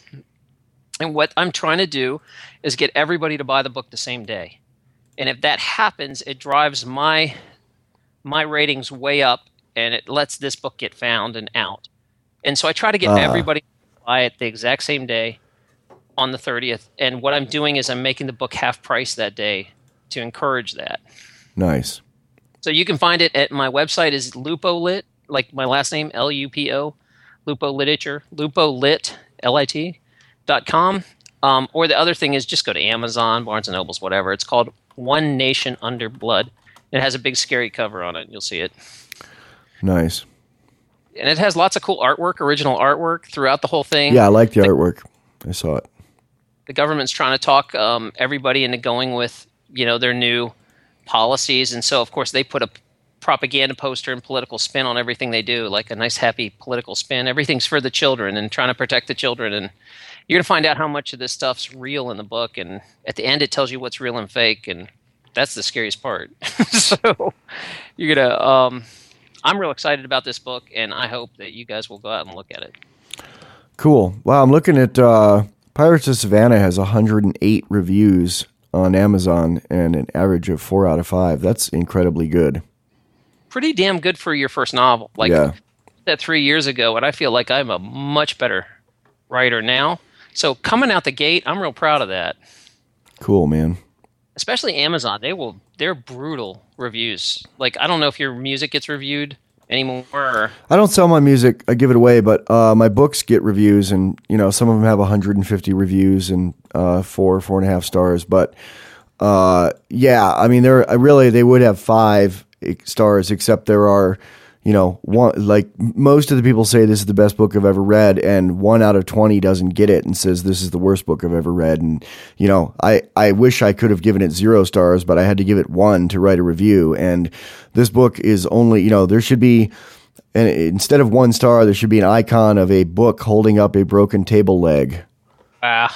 And what I'm trying to do is get everybody to buy the book the same day. And if that happens, it drives my my ratings way up, and it lets this book get found and out. And so I try to get uh. everybody to buy it the exact same day on the thirtieth. And what I'm doing is I'm making the book half price that day to encourage that. Nice. So you can find it at my website is LupoLit, like my last name, L U P O, Lupo Literature, LupoLit, L I T, dot com. Um, or the other thing is just go to Amazon, Barnes and Nobles, whatever. It's called One Nation Under Blood. It has a big scary cover on it. You'll see it. Nice. And it has lots of cool artwork, original artwork throughout the whole thing. Yeah, I like the, the artwork. I saw it. The government's trying to talk um, everybody into going with, you know, their new policies. And so, of course, they put a propaganda poster and political spin on everything they do, like a nice, happy political spin. Everything's for the children and trying to protect the children. And you're going to find out how much of this stuff's real in the book. And at the end, it tells you what's real and fake. And that's the scariest part. So you're going to um, – I'm real excited about this book, and I hope that you guys will go out and look at it. Cool. Wow, I'm looking at uh, Pirates of Savannah has one hundred eight reviews on Amazon and an average of four out of five. That's incredibly good. Pretty damn good for your first novel. Like yeah. that three years ago, and I feel like I'm a much better writer now. So coming out the gate, I'm real proud of that. Cool, man. Especially Amazon, they will they're brutal reviews. Like I don't know if your music gets reviewed anymore. Or... I don't sell my music; I give it away. But uh, my books get reviews, and you know some of them have one hundred fifty reviews and uh, four, four and a half stars. But uh, yeah, I mean, there really they would have five stars, except there are. You know, one like most of the people say this is the best book I've ever read, and one out of twenty doesn't get it and says this is the worst book I've ever read. And you know, I I wish I could have given it zero stars, but I had to give it one to write a review. And this book is only, you know, there should be, and instead of one star, there should be an icon of a book holding up a broken table leg. Wow!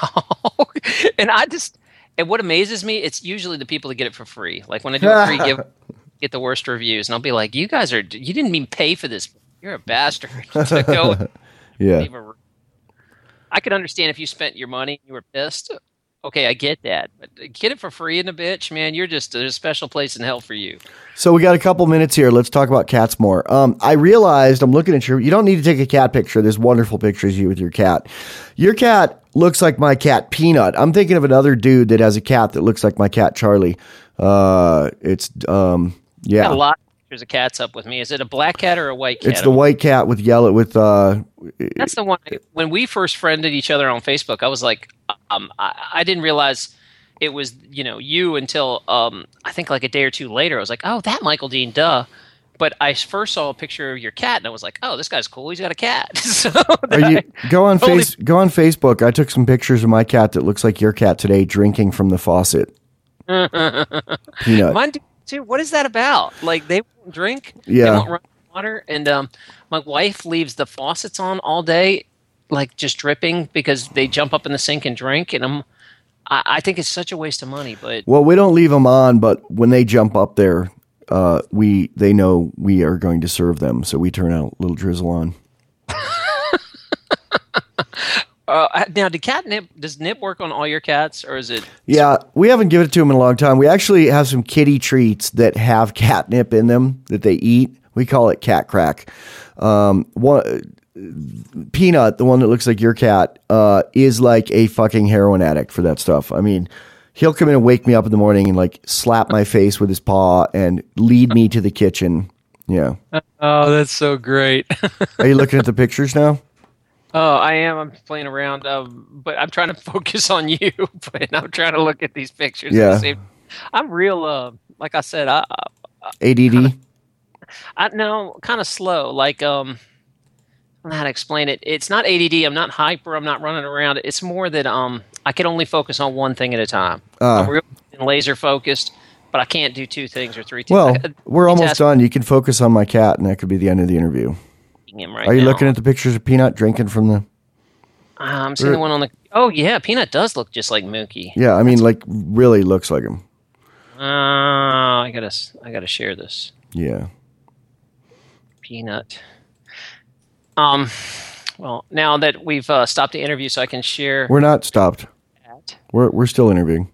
And I just, and what amazes me, it's usually the people that get it for free. Like when I do a free give. Get the worst reviews, and I'll be like, "You guys are you didn't even pay for this. You're a bastard." To go yeah. I could understand if you spent your money and you were pissed, okay, I get that. But get it for free in a bitch, man. You're just there's a special place in hell for you. So we got a couple minutes here. Let's talk about cats more. Um, I realized I'm looking at your. You don't need to take a cat picture. There's wonderful pictures of you with your cat. Your cat looks like my cat Peanut. I'm thinking of another dude that has a cat that looks like my cat Charlie. Uh, it's um, yeah. I got a lot of pictures of cats up with me. Is it a black cat or a white cat? It's the white cat with yellow with. Uh, That's the one. When we first friended each other on Facebook, I was like, um, I, I didn't realize it was, you know, you until um, I think like a day or two later. I was like, oh, that Michael Dean, duh. But I first saw a picture of your cat, and I was like, oh, this guy's cool. He's got a cat. so Are you, I, go on totally, face. Go on Facebook. I took some pictures of my cat that looks like your cat today, drinking from the faucet. Peanut. Mine do too. What is that about? Like they won't drink. Yeah. They won't run water, and um, my wife leaves the faucets on all day, like just dripping because they jump up in the sink and drink, and I'm. I, I think it's such a waste of money, but Well, we don't leave them on, but when they jump up there, uh, we they know we are going to serve them, so we turn out a little drizzle on. uh, now, did catnip? Does nip work on all your cats, or is it? Yeah, we haven't given it to them in a long time. We actually have some kitty treats that have catnip in them that they eat. We call it cat crack. Um, one. Peanut, the one that looks like your cat, uh, is like a fucking heroin addict for that stuff. I mean, he'll come in and wake me up in the morning and like slap my face with his paw and lead me to the kitchen. Yeah. Oh, that's so great. Are you looking at the pictures now? Oh, I am. I'm playing around, um, but I'm trying to focus on you. But I'm trying to look at these pictures. Yeah. I'm real. Uh, like I said, I, I A D D. Kinda, I no, kind of slow. Like um. I don't know how to explain it. It's not A D D. I'm not hyper. I'm not running around. It's more that um, I can only focus on one thing at a time. Uh, I'm real laser focused, but I can't do two things or three things. Well, I, we're almost done. You can focus on my cat, and that could be the end of the interview. Him right Are you now. looking at the pictures of Peanut drinking from the? Uh, I'm seeing the one on the. Oh yeah, Peanut does look just like Mookie. Yeah, I mean, That's... like really looks like him. Uh, I gotta, I gotta share this. Yeah. Peanut. Um, well, now that we've uh, stopped the interview, so I can share. We're not stopped. We're we're still interviewing.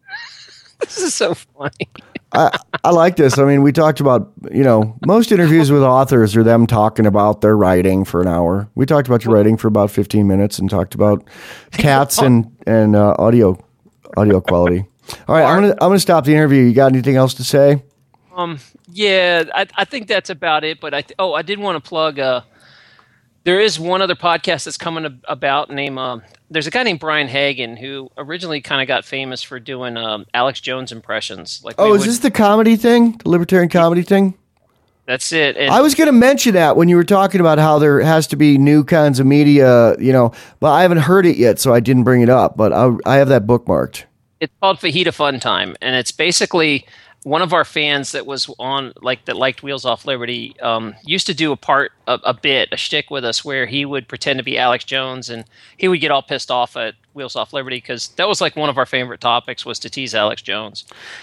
This is so funny. I I like this. I mean, we talked about, you know, most interviews with authors are them talking about their writing for an hour. We talked about your writing for about fifteen minutes and talked about cats and and uh, audio audio quality. All right, I'm gonna I'm gonna stop the interview. You got anything else to say? Um, yeah, I I think that's about it. But I th- oh, I did want to plug uh. There is one other podcast that's coming about named, uh, there's a guy named Brian Hagen who originally kind of got famous for doing um, Alex Jones impressions. Like, oh, is would, this the comedy thing? The libertarian comedy thing? That's it. And I was going to mention that when you were talking about how there has to be new kinds of media, you know, but I haven't heard it yet, so I didn't bring it up, but I, I have that bookmarked. It's called Fajita Fun Time, and it's basically one of our fans that was on, like, that liked Wheels Off Liberty, um, used to do a part, a, a bit, a shtick with us where he would pretend to be Alex Jones, and he would get all pissed off at Wheels Off Liberty because that was like one of our favorite topics was to tease Alex Jones,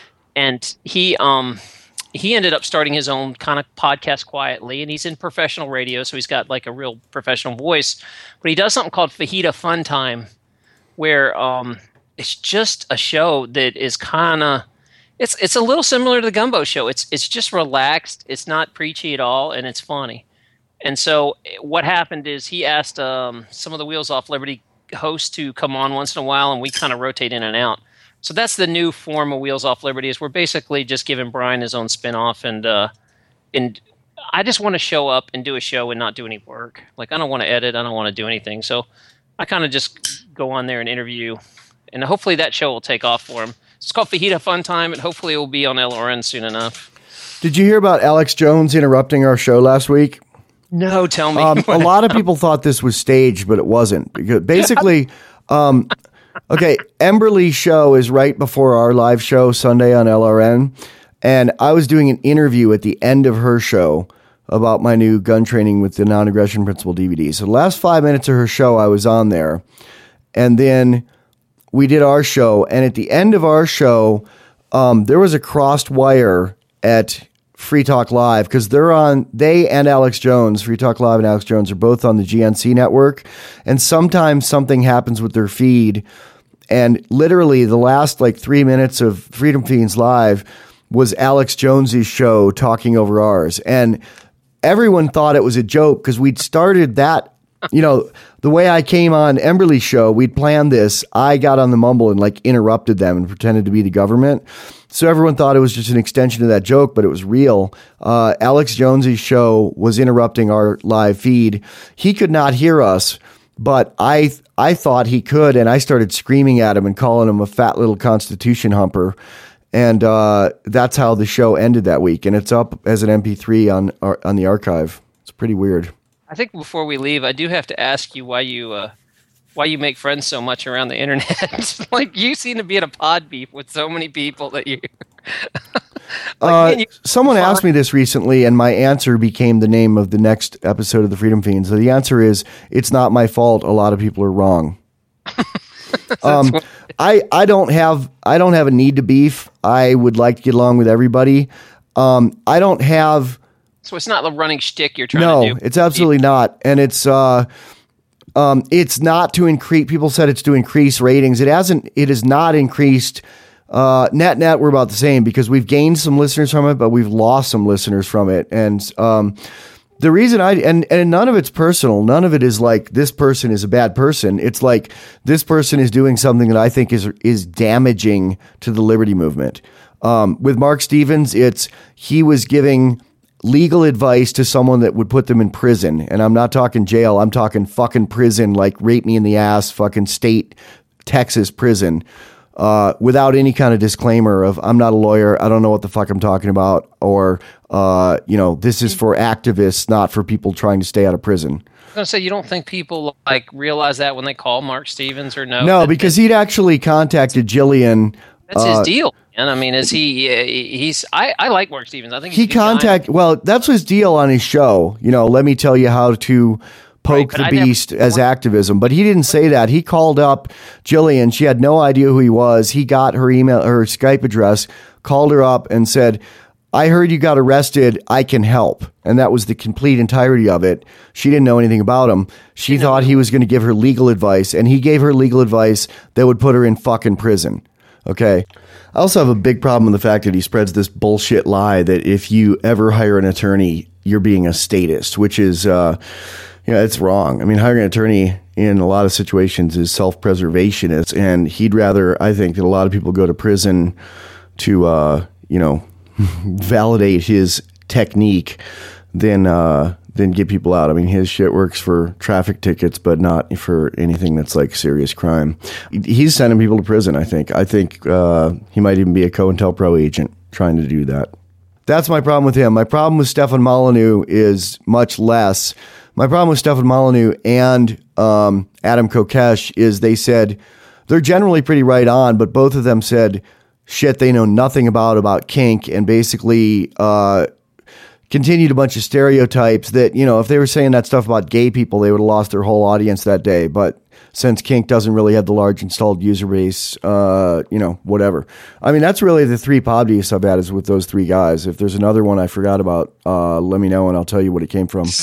and he um he ended up starting his own kind of podcast quietly, and he's in professional radio, so he's got like a real professional voice, but he does something called Fajita Fun Time, where um it's just a show that is kind of. It's it's a little similar to the Gumbo Show. It's it's just relaxed. It's not preachy at all, and it's funny. And so what happened is he asked um, some of the Wheels Off Liberty hosts to come on once in a while, and we kind of rotate in and out. So that's the new form of Wheels Off Liberty is we're basically just giving Brian his own spinoff, and uh, and I just want to show up and do a show and not do any work. Like I don't want to edit. I don't want to do anything. So I kind of just go on there and interview, and hopefully that show will take off for him. It's called Fajita Fun Time, and hopefully it will be on L R N soon enough. Did you hear about Alex Jones interrupting our show last week? No, tell me. Um, a lot of people thought this was staged, but it wasn't. Because basically, um, okay, Emberly's show is right before our live show Sunday on L R N, and I was doing an interview at the end of her show about my new gun training with the non-aggression principle D V D. So the last five minutes of her show, I was on there, and then we did our show, and at the end of our show, um, there was a crossed wire at Free Talk Live because they're on, they and Alex Jones, Free Talk Live and Alex Jones are both on the G N C network, and sometimes something happens with their feed and literally the last like three minutes of Freedom Fiends Live was Alex Jones's show talking over ours. And everyone thought it was a joke because we'd started that, you know, the way I came on Emberly's show, we'd planned this. I got on the Mumble and like interrupted them and pretended to be the government. So everyone thought it was just an extension of that joke, but it was real. Uh, Alex Jones's show was interrupting our live feed. He could not hear us, but I I thought he could, and I started screaming at him and calling him a fat little Constitution humper. And uh, that's how the show ended that week. And it's up as an M P three on on the archive. It's pretty weird. I think before we leave, I do have to ask you why you uh, why you make friends so much around the internet. Like, you seem to be in a pod beef with so many people that you... like, uh, man, you someone asked me this recently, and my answer became the name of the next episode of the Freedom Fiends. So the answer is, it's not my fault. A lot of people are wrong. um, I, I don't have I don't have a need to beef. I would like to get along with everybody. Um, I don't have. So it's not the running shtick you're trying no, to do. No, it's absolutely not. And it's uh, um, it's not to increase. People said it's to increase ratings. It hasn't. It has not increased. Uh, net net, we're about the same because we've gained some listeners from it, but we've lost some listeners from it. And um, the reason I and and none of it's personal. None of it is like this person is a bad person. It's like this person is doing something that I think is is damaging to the liberty movement. Um, with Mark Stevens, it's he was giving legal advice to someone that would put them in prison, and I'm not talking jail. I'm talking fucking prison, like rape me in the ass, fucking state Texas prison. Uh, without any kind of disclaimer of I'm not a lawyer, I don't know what the fuck I'm talking about, or uh, you know, this is for activists, not for people trying to stay out of prison. I was gonna say, you don't think people like realize that when they call Mark Stevens or no? No, because he'd actually contacted Jillian. That's uh, his deal. And I mean, is he? He's. I, I like Mark Stevens. I think he's he contacted. Well, that's his deal on his show. You know, let me tell you how to poke right, the beast never, as activism. But he didn't say that. He called up Jillian. She had no idea who he was. He got her email, her Skype address, called her up and said, I heard you got arrested. I can help. And that was the complete entirety of it. She didn't know anything about him. She thought he was going to give her legal advice, and he gave her legal advice that would put her in fucking prison. Okay. I also have a big problem with the fact that he spreads this bullshit lie that if you ever hire an attorney, you're being a statist, which is, uh, yeah, it's wrong. I mean, hiring an attorney in a lot of situations is self-preservation. It's, and he'd rather, I think, that a lot of people go to prison to, uh, you know, validate his technique than uh, than get people out. I mean, his shit works for traffic tickets, but not for anything that's like serious crime. He's sending people to prison, I think. I think uh, he might even be a COINTELPRO agent trying to do that. That's my problem with him. My problem with Stefan Molyneux is much less. My problem with Stefan Molyneux and um, Adam Kokesh is they said they're generally pretty right on, but both of them said shit they know nothing about about kink, and basically uh, continued a bunch of stereotypes that, you know, if they were saying that stuff about gay people, they would have lost their whole audience that day. But since kink doesn't really have the large installed user base, uh, you know, whatever. I mean, that's really the three pod beefs I've had is with those three guys. If there's another one I forgot about, uh, let me know and I'll tell you what it came from.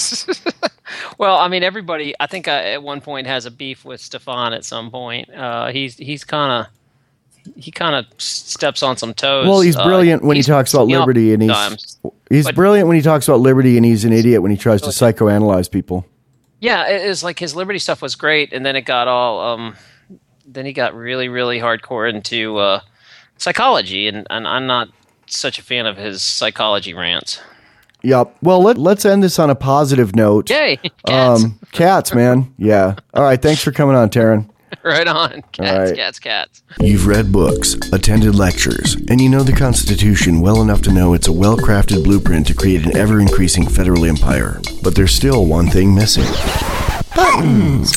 Well, I mean, everybody, I think I, at one point has a beef with Stefan at some point. Uh, he's he's kind of he kind of steps on some toes. Well, he's brilliant uh, when he's, he talks about liberty, and he's times. he's but, brilliant when he talks about liberty, and he's an idiot when he tries to psychoanalyze people. Yeah, it was like his liberty stuff was great, and then it got all. Um, then he got really, really hardcore into uh, psychology, and, and I'm not such a fan of his psychology rants. Yep. Well, let, let's end this on a positive note. Yay, cats. Um, cats, man. Yeah. All right. Thanks for coming on, Taryn. Right on. Cats, right. cats, cats. You've read books, attended lectures, and you know the Constitution well enough to know it's a well-crafted blueprint to create an ever-increasing federal empire. But there's still one thing missing. Buttons!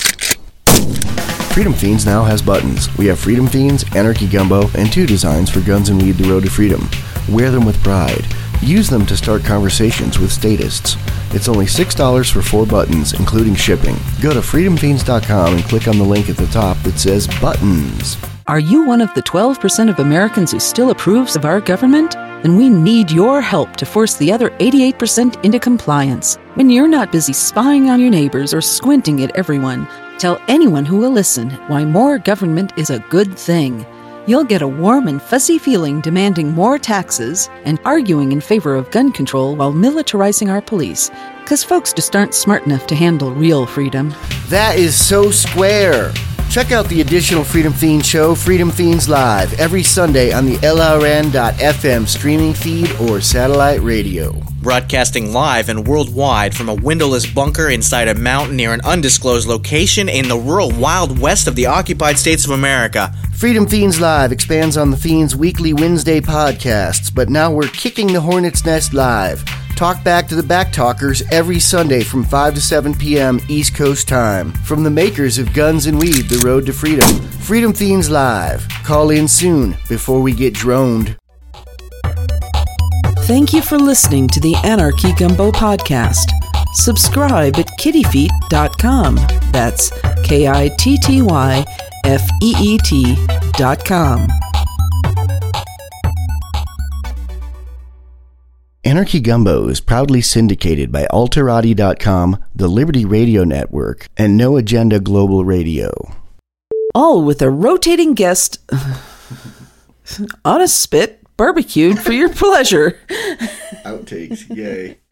Freedom Fiends now has buttons. We have Freedom Fiends, Anarchy Gumbo, and two designs for Guns and Weed: The Road to Freedom. Wear them with pride. Use them to start conversations with statists. It's only six dollars for four buttons, including shipping. Go to freedom fiends dot com and click on the link at the top that says Buttons. Are you one of the twelve percent of Americans who still approves of our government? Then we need your help to force the other eighty-eight percent into compliance. When you're not busy spying on your neighbors or squinting at everyone, Tell anyone who will listen why more government is a good thing. You'll get a warm and fuzzy feeling demanding more taxes and arguing in favor of gun control while militarizing our police, because folks just aren't smart enough to handle real freedom. That is so square. Check out the additional Freedom Fiends show, Freedom Fiends Live, every Sunday on the L R N dot F M streaming feed or satellite radio. Broadcasting live and worldwide from a windowless bunker inside a mountain near an undisclosed location in the rural Wild West of the occupied states of America. Freedom Fiends Live expands on the Fiends' weekly Wednesday podcasts, but now we're kicking the hornet's nest live. Talk back to the back talkers every Sunday from five to seven p.m. East Coast time. From the makers of Guns and Weed, The Road to Freedom. Freedom Fiends Live. Call in soon before we get droned. Thank you for listening to the Anarchy Gumbo podcast. Subscribe at kitty feet dot com. That's K I T T Y F E E T dot com. Anarchy Gumbo is proudly syndicated by Alterati dot com, the Liberty Radio Network, and No Agenda Global Radio. All with a rotating guest on a spit, barbecued for your pleasure. Outtakes, yay.